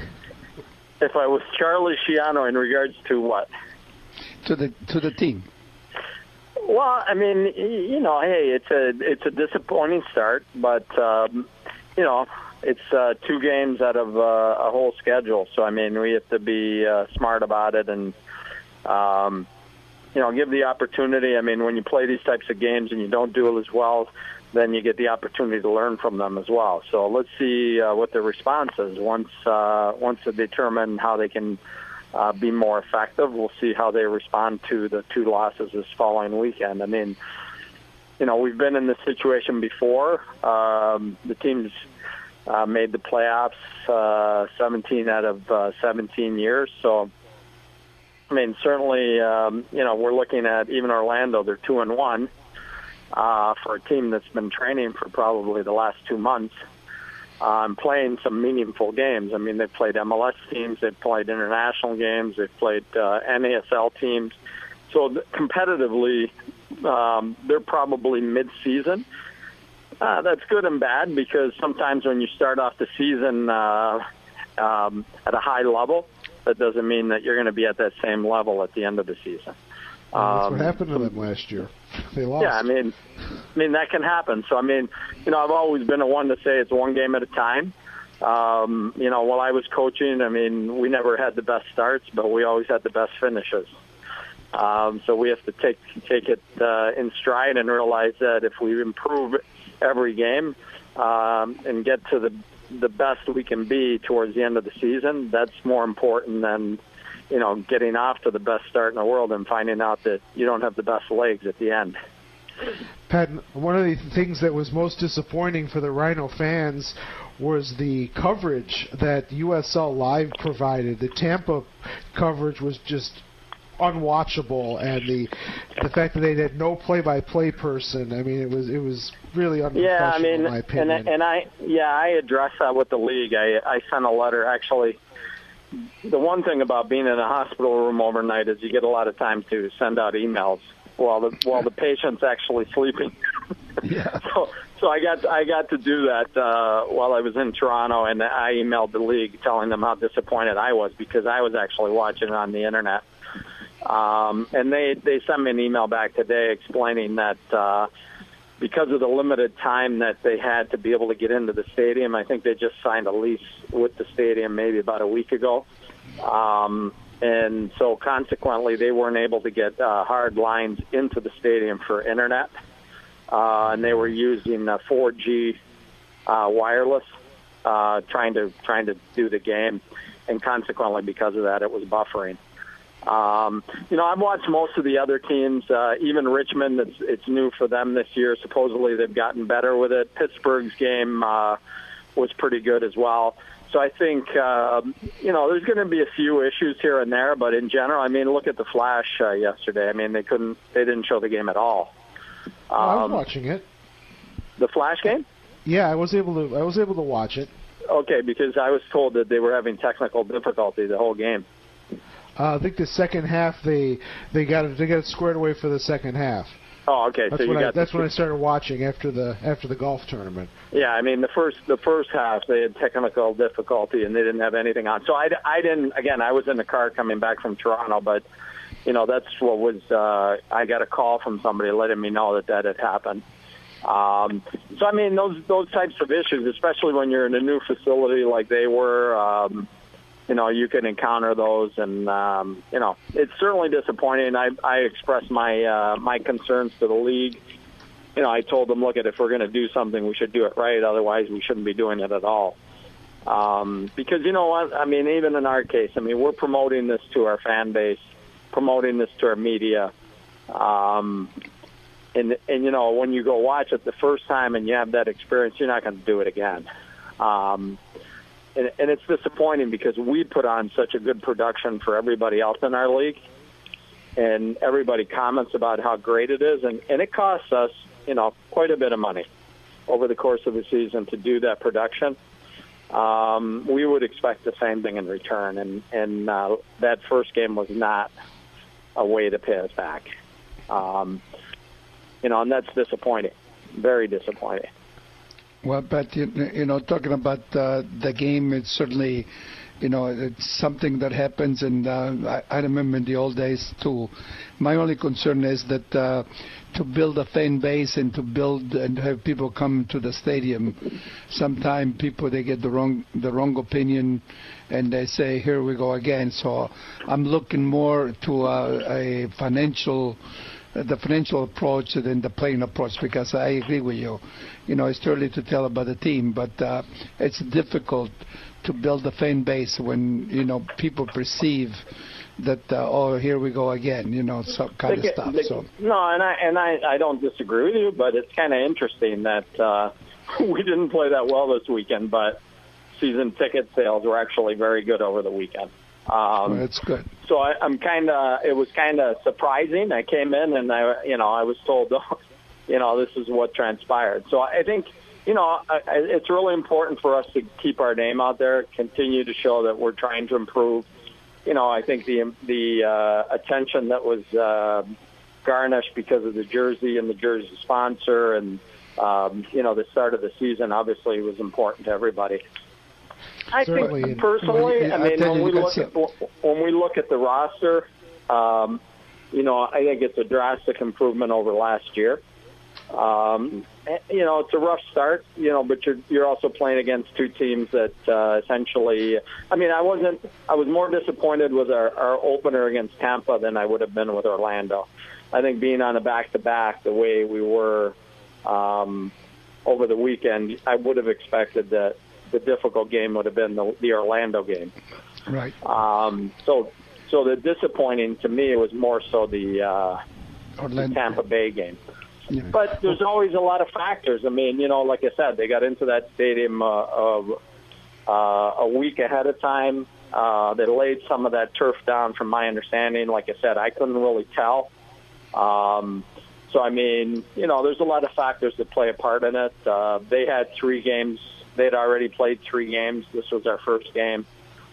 If I was Charlie Schiano, in regards to what? To the to the team. Well, I mean, you know, hey, it's a it's a disappointing start, but um, you know, it's uh, two games out of uh, a whole schedule. So I mean, we have to be uh, smart about it and. Um, You know, give the opportunity. I mean, when you play these types of games and you don't do it as well, then you get the opportunity to learn from them as well. So let's see uh, what their response is. Once uh, once they determine how they can uh, be more effective, we'll see how they respond to the two losses this following weekend. I mean, you know, we've been in this situation before. Um, the team's uh, made the playoffs uh, seventeen out of uh, seventeen years, so. I mean, certainly, um, you know, we're looking at even Orlando. They're two and one uh, for a team that's been training for probably the last two months, um, playing some meaningful games. I mean, they've played M L S teams, they've played international games, they've played uh, N A S L teams. So th- competitively, um, they're probably mid-season. Uh, that's good and bad because sometimes when you start off the season uh, um, at a high level, that doesn't mean that you're going to be at that same level at the end of the season. Well, that's um, what happened to them last year. They lost. Yeah, I mean, I mean that can happen. So I mean, you know, I've always been a one to say it's one game at a time. Um, you know, while I was coaching, I mean, we never had the best starts, but we always had the best finishes. Um, so we have to take take it uh, in stride and realize that if we improve every game um, and get to the the best we can be towards the end of the season, that's more important than, you know, getting off to the best start in the world and finding out that you don't have the best legs at the end. Pat, one of the things that was most disappointing for the Rhino fans was the coverage that U S L Live provided. The Tampa coverage was just unwatchable, and the the fact that they had no play-by-play person. I mean, it was it was really unprofessional, yeah, I mean, in my opinion. And, and I yeah, I addressed that with the league. I I sent a letter. Actually, the one thing about being in a hospital room overnight is you get a lot of time to send out emails while the while the patient's actually sleeping. Yeah. so so I got I got to do that uh, while I was in Toronto, and I emailed the league telling them how disappointed I was because I was actually watching it on the internet. Um, and they, they sent me an email back today explaining that uh, because of the limited time that they had to be able to get into the stadium, I think they just signed a lease with the stadium maybe about a week ago. Um, and so consequently, they weren't able to get uh, hard lines into the stadium for internet. Uh, and they were using uh, four G uh, wireless uh, trying to trying to do the game. And consequently, because of that, it was buffering. Um, you know, I've watched most of the other teams, uh, even Richmond. It's, it's new for them this year. Supposedly they've gotten better with it. Pittsburgh's game uh, was pretty good as well. So I think, uh, you know, there's going to be a few issues here and there, but in general, I mean, look at the Flash uh, yesterday. I mean, they couldn't, they didn't show the game at all. Um, oh, I was watching it. The Flash game? Yeah, I was able to. I was able to watch it. Okay, because I was told that they were having technical difficulty the whole game. Uh, I think the second half they they got it they got it squared away for the second half. Oh, okay. That's so you when got I, that's the, when I started watching after the after the golf tournament. Yeah, I mean the first the first half they had technical difficulty and they didn't have anything on. So I, I didn't again I was in the car coming back from Toronto, but you know that's what was uh, I got a call from somebody letting me know that that had happened. Um, so I mean those those types of issues, especially when you're in a new facility like they were. Um, You know, you can encounter those, and um, you know, it's certainly disappointing. I, I expressed my uh, my concerns to the league. You know, I told them, look, at if we're going to do something, we should do it right. Otherwise, we shouldn't be doing it at all. Um, because you know what? I mean, even in our case, I mean, we're promoting this to our fan base, promoting this to our media. Um, and and you know, when you go watch it the first time and you have that experience, you're not going to do it again. Um, And, and it's disappointing because we put on such a good production for everybody else in our league, and everybody comments about how great it is, and, and it costs us, you know, quite a bit of money over the course of the season to do that production. Um, we would expect the same thing in return, and, and uh, that first game was not a way to pay us back. Um, you know, and that's disappointing, very disappointing. Well, but you, you know, talking about uh, the game, it's certainly, you know, it's something that happens, and uh, I, I remember in the old days too. My only concern is that uh, to build a fan base and to build and have people come to the stadium, sometimes people they get the wrong the wrong opinion, and they say, "Here we go again." So I'm looking more to a, a financial. the financial approach than the playing approach, because I agree with you. You know, it's too early to tell about the team, but uh, it's difficult to build a fan base when, you know, people perceive that, uh, oh, here we go again, you know, some kind they of get, stuff. They, so No, and I and I, I don't disagree with you, but it's kind of interesting that uh, we didn't play that well this weekend, but season ticket sales were actually very good over the weekend. Um, well, that's good. So I, I'm kind of, it was kind of surprising. I came in and I, you know, I was told, you know, this is what transpired. So I think, you know, I, it's really important for us to keep our name out there, continue to show that we're trying to improve. You know, I think the the uh, attention that was uh, garnished because of the jersey and the jersey sponsor and, um, you know, the start of the season obviously was important to everybody. I Certainly. think personally, Yeah, I mean, I when we look a... at when we look at the roster, um, you know, I think it's a drastic improvement over last year. Um, you know, it's a rough start, you know, but you're you're also playing against two teams that uh, essentially, I mean, I wasn't, I was more disappointed with our, our opener against Tampa than I would have been with Orlando. I think being on a back-to-back the way we were um, over the weekend, I would have expected that the difficult game would have been the, the Orlando game. Right. Um, so, so the disappointing to me was more so the, uh, the Tampa Bay game. Yeah. But there's always a lot of factors. I mean, you know, like I said, they got into that stadium uh, of, uh, a week ahead of time. Uh, they laid some of that turf down, from my understanding. Like I said, I couldn't really tell. Um, so, I mean, you know, there's a lot of factors that play a part in it. Uh, they had three games. They'd already played three games. This was our first game.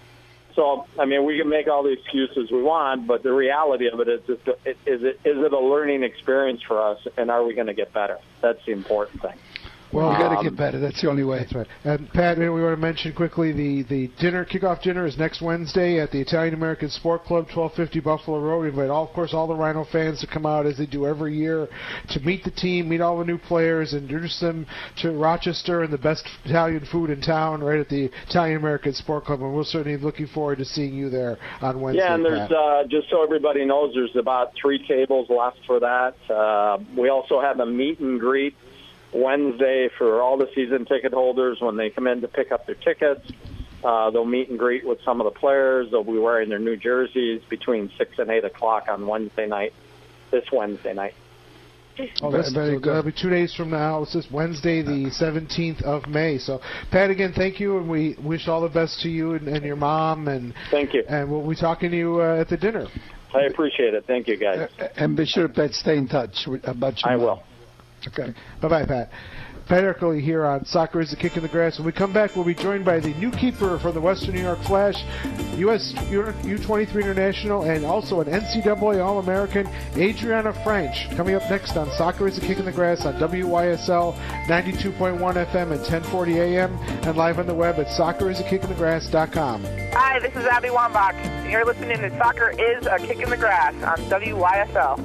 So, I mean, we can make all the excuses we want, but the reality of it is, is it, is it, is it a learning experience for us, and are we going to get better? That's the important thing. Well, we got to Um, get better. That's the only way. That's right. And Pat, we want to mention quickly the, the dinner, kickoff dinner is next Wednesday at the Italian American Sport Club, twelve fifty Buffalo Road. We invite all, of course, all the Rhino fans to come out as they do every year to meet the team, meet all the new players, introduce them to Rochester and the best Italian food in town, right at the Italian American Sport Club. And we're certainly looking forward to seeing you there on Wednesday. Yeah, and there's, Pat. uh, just so everybody knows, there's about three tables left for that. Uh, we also have a meet and greet Wednesday for all the season ticket holders. When they come in to pick up their tickets, uh, they'll meet and greet with some of the players. They'll be wearing their new jerseys between six and eight o'clock on Wednesday night, this Wednesday night. Oh, that's very good. That'll be two days from now. It's just Wednesday, the seventeenth of May. So, Pat, again, thank you, and we wish all the best to you and, and your mom. And thank you. And we'll be talking to you uh, at the dinner. I appreciate it. Thank you, guys. Uh, and be sure, Pat, stay in touch with, about your I mom. will. Okay. Bye-bye, Pat. Pat Ercoli here on Soccer is the Kick in the Grass. When we come back, we'll be joined by the new keeper for the Western New York Flash, U S U twenty-three International, and also an N C double A All-American, Adriana French. Coming up next on Soccer is the Kick in the Grass on W Y S L ninety-two point one F M at ten forty A M and live on the web at soccer is a kick in the grass dot com. Hi, this is Abby Wambach, and you're listening to Soccer is a Kick in the Grass on W Y S L.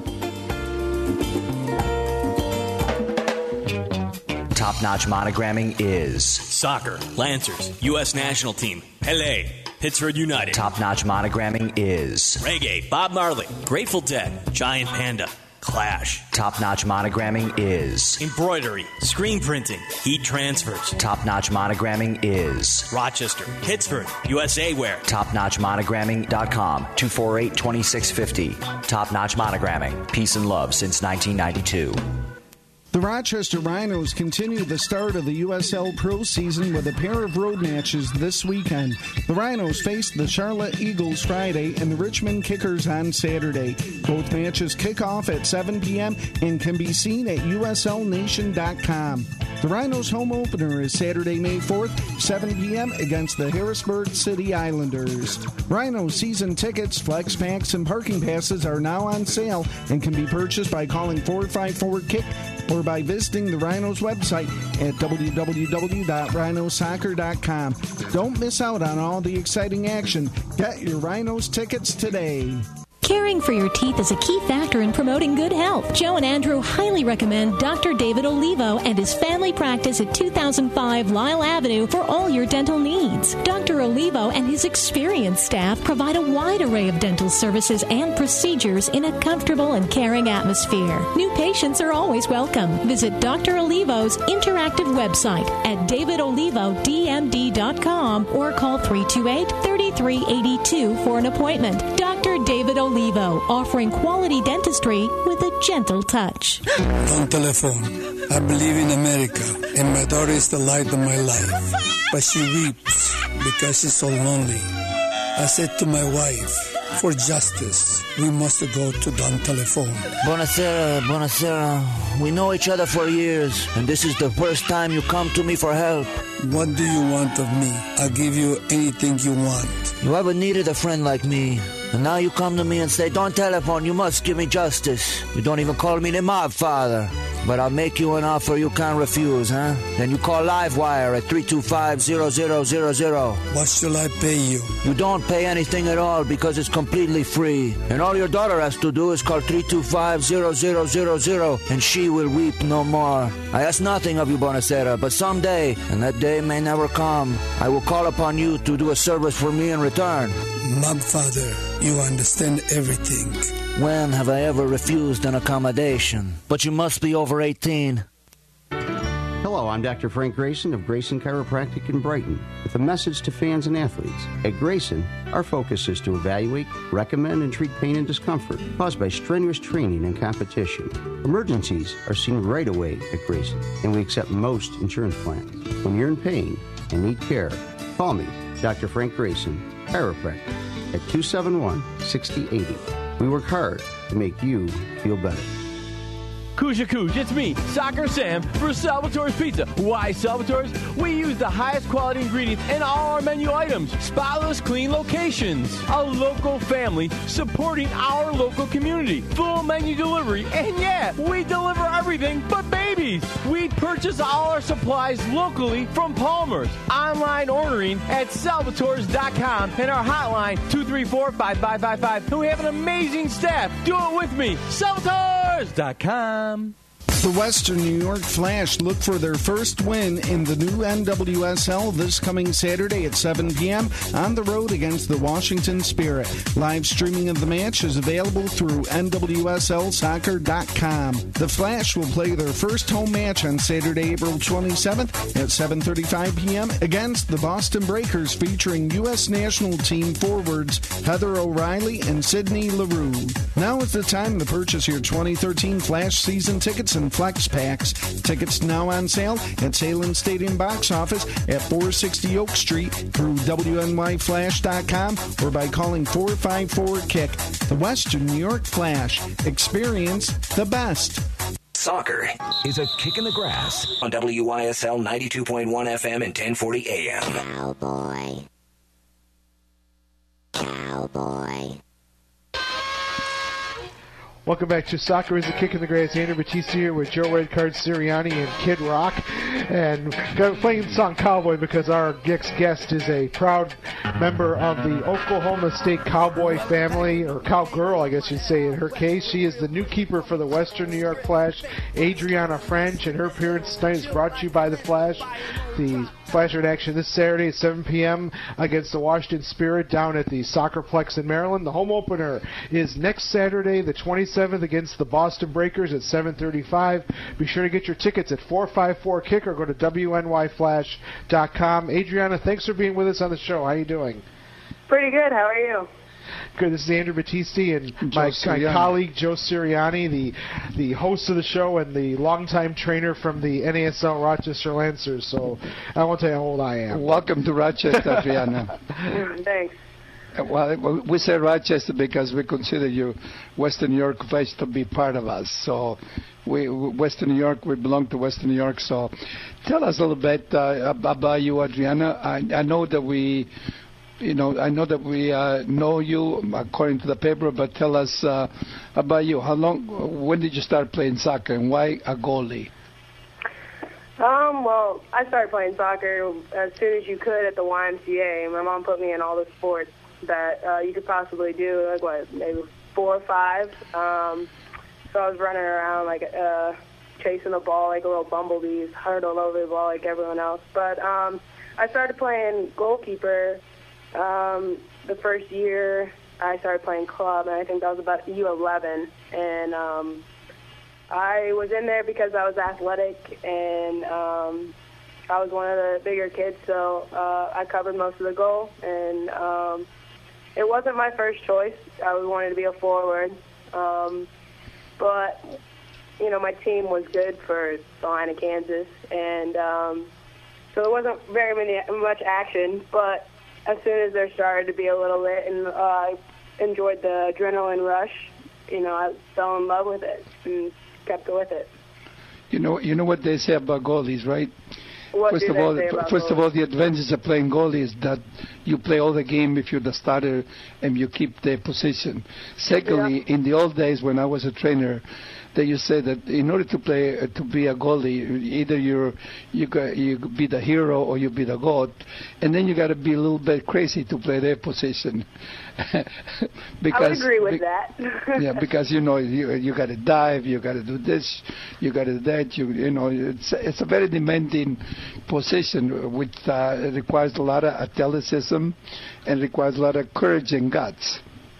Top-notch monogramming is Soccer, Lancers, U S National Team, Pele, Pittsburgh United. Top-notch monogramming is Reggae, Bob Marley, Grateful Dead, Giant Panda, Clash. Top-notch monogramming is Embroidery, screen printing, heat transfers. Top-notch monogramming is Rochester, Pittsburgh, U S A Wear. top notch monogramming dot com, two four eight, two six five zero. Top-notch monogramming, peace and love since nineteen ninety-two. The Rochester Rhinos continue the start of the U S L Pro season with a pair of road matches this weekend. The Rhinos face the Charlotte Eagles Friday and the Richmond Kickers on Saturday. Both matches kick off at seven p.m. and can be seen at U S L nation dot com. The Rhinos' home opener is Saturday, May fourth, seven p.m. against the Harrisburg City Islanders. Rhinos season tickets, flex packs, and parking passes are now on sale and can be purchased by calling four five four KICK or by visiting the Rhinos website at w w w dot rhino soccer dot com. Don't miss out on all the exciting action. Get your Rhinos tickets today. Caring for your teeth is a key factor in promoting good health. Joe and Andrew highly recommend Doctor David Olivo and his family practice at two thousand five Lyle Avenue for all your dental needs. Doctor Olivo and his experienced staff provide a wide array of dental services and procedures in a comfortable and caring atmosphere. New patients are always welcome. Visit Doctor Olivo's interactive website at david olivo d m d dot com or call three two eight, three three eight two for an appointment. Doctor David Olivo. Olivo, offering quality dentistry with a gentle touch. On telephone, I believe in America, and my daughter is the light of my life. But she weeps because she's so lonely. I said to my wife, for justice, we must go to Don Telephone. Buonasera, buonasera. We know each other for years, and this is the first time you come to me for help. What do you want of me? I'll give you anything you want. You ever needed a friend like me? And now you come to me and say, Don Telephone, you must give me justice. You don't even call me the mob father. but I'll make you an offer you can't refuse, huh? Then you call Livewire at three two five, zero zero zero zero. What shall I pay you? You don't pay anything at all because it's completely free. And all your daughter has to do is call three two five, zero zero zero zero, and she will weep no more. I ask nothing of you, Bonacera, but someday, and that day may never come, I will call upon you to do a service for me in return. Mobfather, you understand everything. When have I ever refused an accommodation? But you must be over eighteen. Hello, I'm Doctor Frank Grayson of Grayson Chiropractic in Brighton with a message to fans and athletes. At Grayson, our focus is to evaluate, recommend, and treat pain and discomfort caused by strenuous training and competition. Emergencies are seen right away at Grayson, and we accept most insurance plans. When you're in pain and need care, call me, Doctor Frank Grayson, chiropractor, at two seven one, six zero eight zero. We work hard to make you feel better. Kuja Kuj, it's me, Soccer Sam, for Salvatore's Pizza. Why Salvatore's? We use the highest quality ingredients in all our menu items. Spotless, clean locations. A local family supporting our local community. Full menu delivery. And yeah, we deliver everything but babies. We purchase all our supplies locally from Palmer's. Online ordering at salvatores dot com and our hotline two three four, five five five five. And we have an amazing staff. Do it with me. salvatores dot com. The Western New York Flash look for their first win in the new N W S L this coming Saturday at seven p.m. on the road against the Washington Spirit. Live streaming of the match is available through N W S L soccer dot com. The Flash will play their first home match on Saturday, April twenty-seventh at seven thirty-five p.m. against the Boston Breakers, featuring U S national team forwards Heather O'Reilly and Sydney LaRue. Now is the time to purchase your twenty thirteen Flash season tickets and Flex Packs. Tickets now on sale at Salem Stadium box office at four sixty Oak Street through W N Y Flash dot com or by calling four five four K I C K. The Western New York Flash. Experience the best. Soccer is a kick in the grass on W Y S L ninety-two point one F M and ten forty A M. Cowboy. Cowboy. Welcome back to Soccer is a Kick in the Grass. Andrew Batista here with Joe Redcard Sirianni and Kid Rock. And playing the song Cowboy because our next guest is a proud member of the Oklahoma State Cowboy family, or Cowgirl, I guess you'd say in her case. She is the new keeper for the Western New York Flash, Adriana French, and her appearance tonight is brought to you by the Flash. The Flash are in action this Saturday at seven p.m. against the Washington Spirit down at the Soccerplex in Maryland. The home opener is next Saturday, the twenty-seventh, against the Boston Breakers at seven thirty-five. Be sure to get your tickets at four five four K I C K or go to W N Y Flash dot com. Adriana, thanks for being with us on the show. How are you doing? Pretty good. How are you? Good. This is Andrew Battisti and my, my colleague Joe Sirianni, the the host of the show and the longtime trainer from the N A S L Rochester Lancers. So I won't tell you how old I am. Welcome to Rochester, Adriana. Thanks. Well, we say Rochester because we consider you Western New York Flash to be part of us. So we Western New York, we belong to Western New York. So tell us a little bit uh, about you, Adriana. I, I know that we... You know, I know that we uh, know you according to the paper, but tell us uh, about you. How long? When did you start playing soccer, and why a goalie? Um, well, I started playing soccer as soon as you could at the Y M C A. My mom put me in all the sports that uh, you could possibly do, like what, maybe four or five. Um, so I was running around like uh, chasing the ball like a little bumblebee, hurdled over the ball like everyone else. But um, I started playing goalkeeper. Um, the first year I started playing club, and I think that was about U eleven, and um, I was in there because I was athletic, and um, I was one of the bigger kids, so uh, I covered most of the goal, and um, it wasn't my first choice. I wanted to be a forward, um, but, you know, my team was good for Salina, Kansas, and um, so there wasn't very many, much action, but as soon as there started to be a little lit and uh, I enjoyed the adrenaline rush, you know, I fell in love with it and kept with it. You know, you know what they say about goalies, right? What first do of they all, say about first goalies? of all, the advantage of playing goalie is that you play all the game if you're the starter and you keep the position. Secondly, Yeah. in the old days when I was a trainer, that you say that in order to play uh, to be a goalie, either you're you got you be the hero or you be the goat, and then you got to be a little bit crazy to play their position. because, I would agree with be, that. yeah, because you know you you got to dive, you got to do this, you got to do that. You you know it's it's a very demanding position, which uh, requires a lot of athleticism and requires a lot of courage and guts.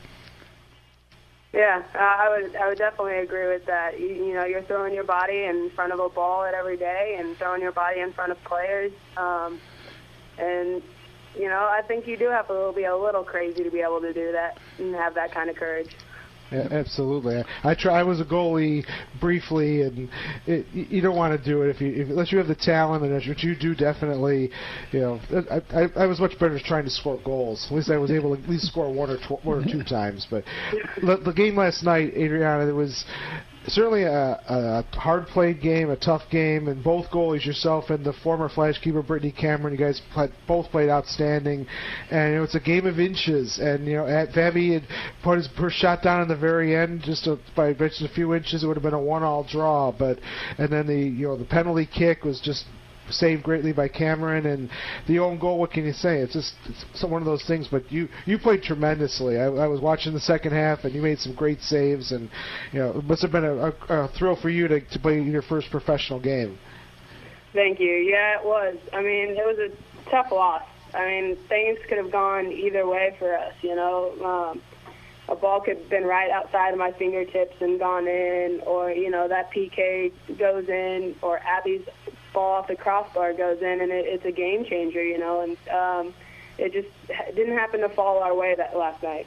Yeah, uh, I would I would definitely agree with that. You, you know, you're throwing your body in front of a ball at every day and throwing your body in front of players. Um, and, you know, I think you do have to be a little crazy to be able to do that and have that kind of courage. Yeah, absolutely. I, I try. I was a goalie briefly, and it, you don't want to do it if you if, unless you have the talent, and which you do definitely. You know, I, I, I was much better at trying to score goals. At least I was able to at least score one or tw- one or two times. But the, the game last night, Adriana, it was certainly a, a hard-played game, a tough game, and both goalies, yourself and the former Flash keeper Brittany Cameron, you guys played, both played outstanding. And you know, it's a game of inches. And you know, at Vavi had put his first shot down in the very end, just a, by just a few inches, it would have been a one-all draw. But and then the you know the penalty kick was just saved greatly by Cameron, and the own goal. What can you say? It's just it's one of those things. But you you played tremendously. I, I was watching the second half, and you made some great saves, and you know it must have been a, a, a thrill for you to, to play your first professional game. Thank you. Yeah, it was. I mean, it was a tough loss. I mean, things could have gone either way for us. You know, um, a ball could have been right outside of my fingertips and gone in, or you know that P K goes in, or Abby's ball off the crossbar goes in, and it, it's a game changer, you know, and um, it just didn't happen to fall our way that last night.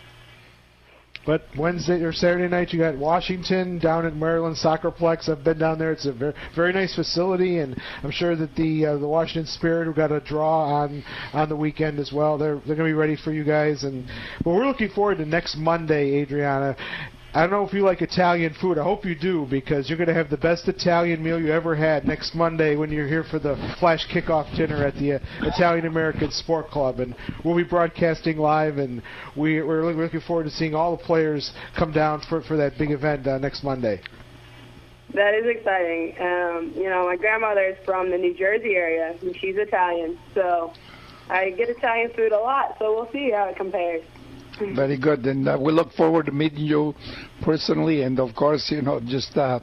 But Wednesday or Saturday night, you got Washington down at Maryland Soccerplex. I've been down there. It's a very, very nice facility, and I'm sure that the uh, the Washington Spirit, who got a draw on on the weekend as well, they're they're going to be ready for you guys. And but we're looking forward to next Monday, Adriana. I don't know if you like Italian food. I hope you do, because you're going to have the best Italian meal you ever had next Monday when you're here for the Flash Kickoff Dinner at the uh, Italian American Sport Club. And we'll be broadcasting live, and we, we're really looking forward to seeing all the players come down for, for that big event uh, next Monday. That is exciting. Um, you know, my grandmother is from the New Jersey area, and she's Italian. So I get Italian food a lot, so we'll see how it compares. Very good, and uh, we look forward to meeting you personally, and of course, you know, just uh,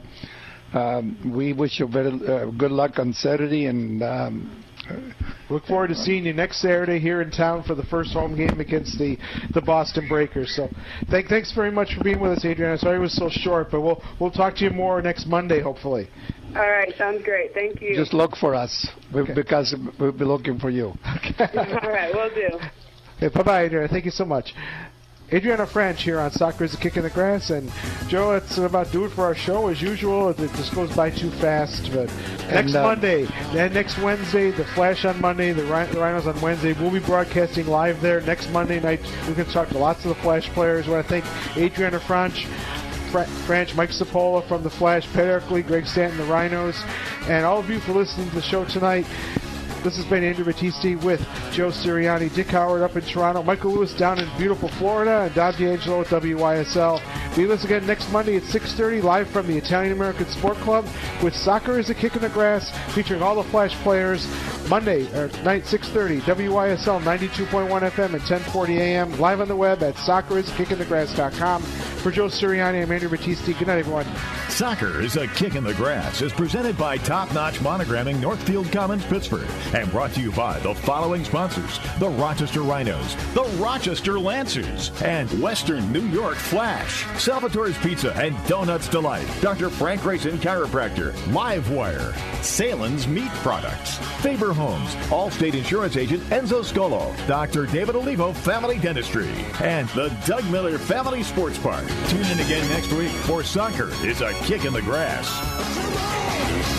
um, we wish you very uh, good luck on Saturday, and um, look forward to seeing you next Saturday here in town for the first home game against the, the Boston Breakers. So, thank, thanks very much for being with us, Adriana. Sorry it was so short, but we'll we'll talk to you more next Monday, hopefully. All right, sounds great. Thank you. Just look for us, okay. Because we'll be looking for you. Okay. All right, we'll do. Okay, bye-bye, Adriana. Thank you so much. Adriana French here on Soccer is a Kick in the Grass. And, Joe, that's about do it for our show. As usual, it just goes by too fast. But next and, uh, Monday, then next Wednesday, the Flash on Monday, the Rhinos on Wednesday. We'll be broadcasting live there. Next Monday night, we can talk to lots of the Flash players. I want to thank Adriana French, French, Mike Sapola from the Flash, Pat Erkley, Greg Stanton, the Rhinos, and all of you for listening to the show tonight. This has been Andrew Battisti with Joe Sirianni, Dick Howard up in Toronto, Michael Lewis down in beautiful Florida, and Don D'Angelo at W Y S L. Be with us again next Monday at six thirty, live from the Italian American Sport Club with Soccer is a Kick in the Grass, featuring all the Flash players. Monday, or night, six thirty, W Y S L ninety-two point one F M and ten forty A M, live on the web at soccer is a kick in the grass dot com. For Joe Sirianni, I'm Andrew Battisti. Good night, everyone. Soccer is a Kick in the Grass is presented by Top Notch Monogramming, Northfield Commons, Pittsburgh, and brought to you by the following sponsors: the Rochester Rhinos, the Rochester Lancers, and Western New York Flash, Salvatore's Pizza and Donuts Delight, Doctor Frank Grayson Chiropractor, Livewire, Salen's Meat Products, Faber Homes, Allstate Insurance Agent Enzo Scolo, Doctor David Olivo Family Dentistry, and the Doug Miller Family Sports Park. Tune in again next week for Soccer is a Kick in the Grass.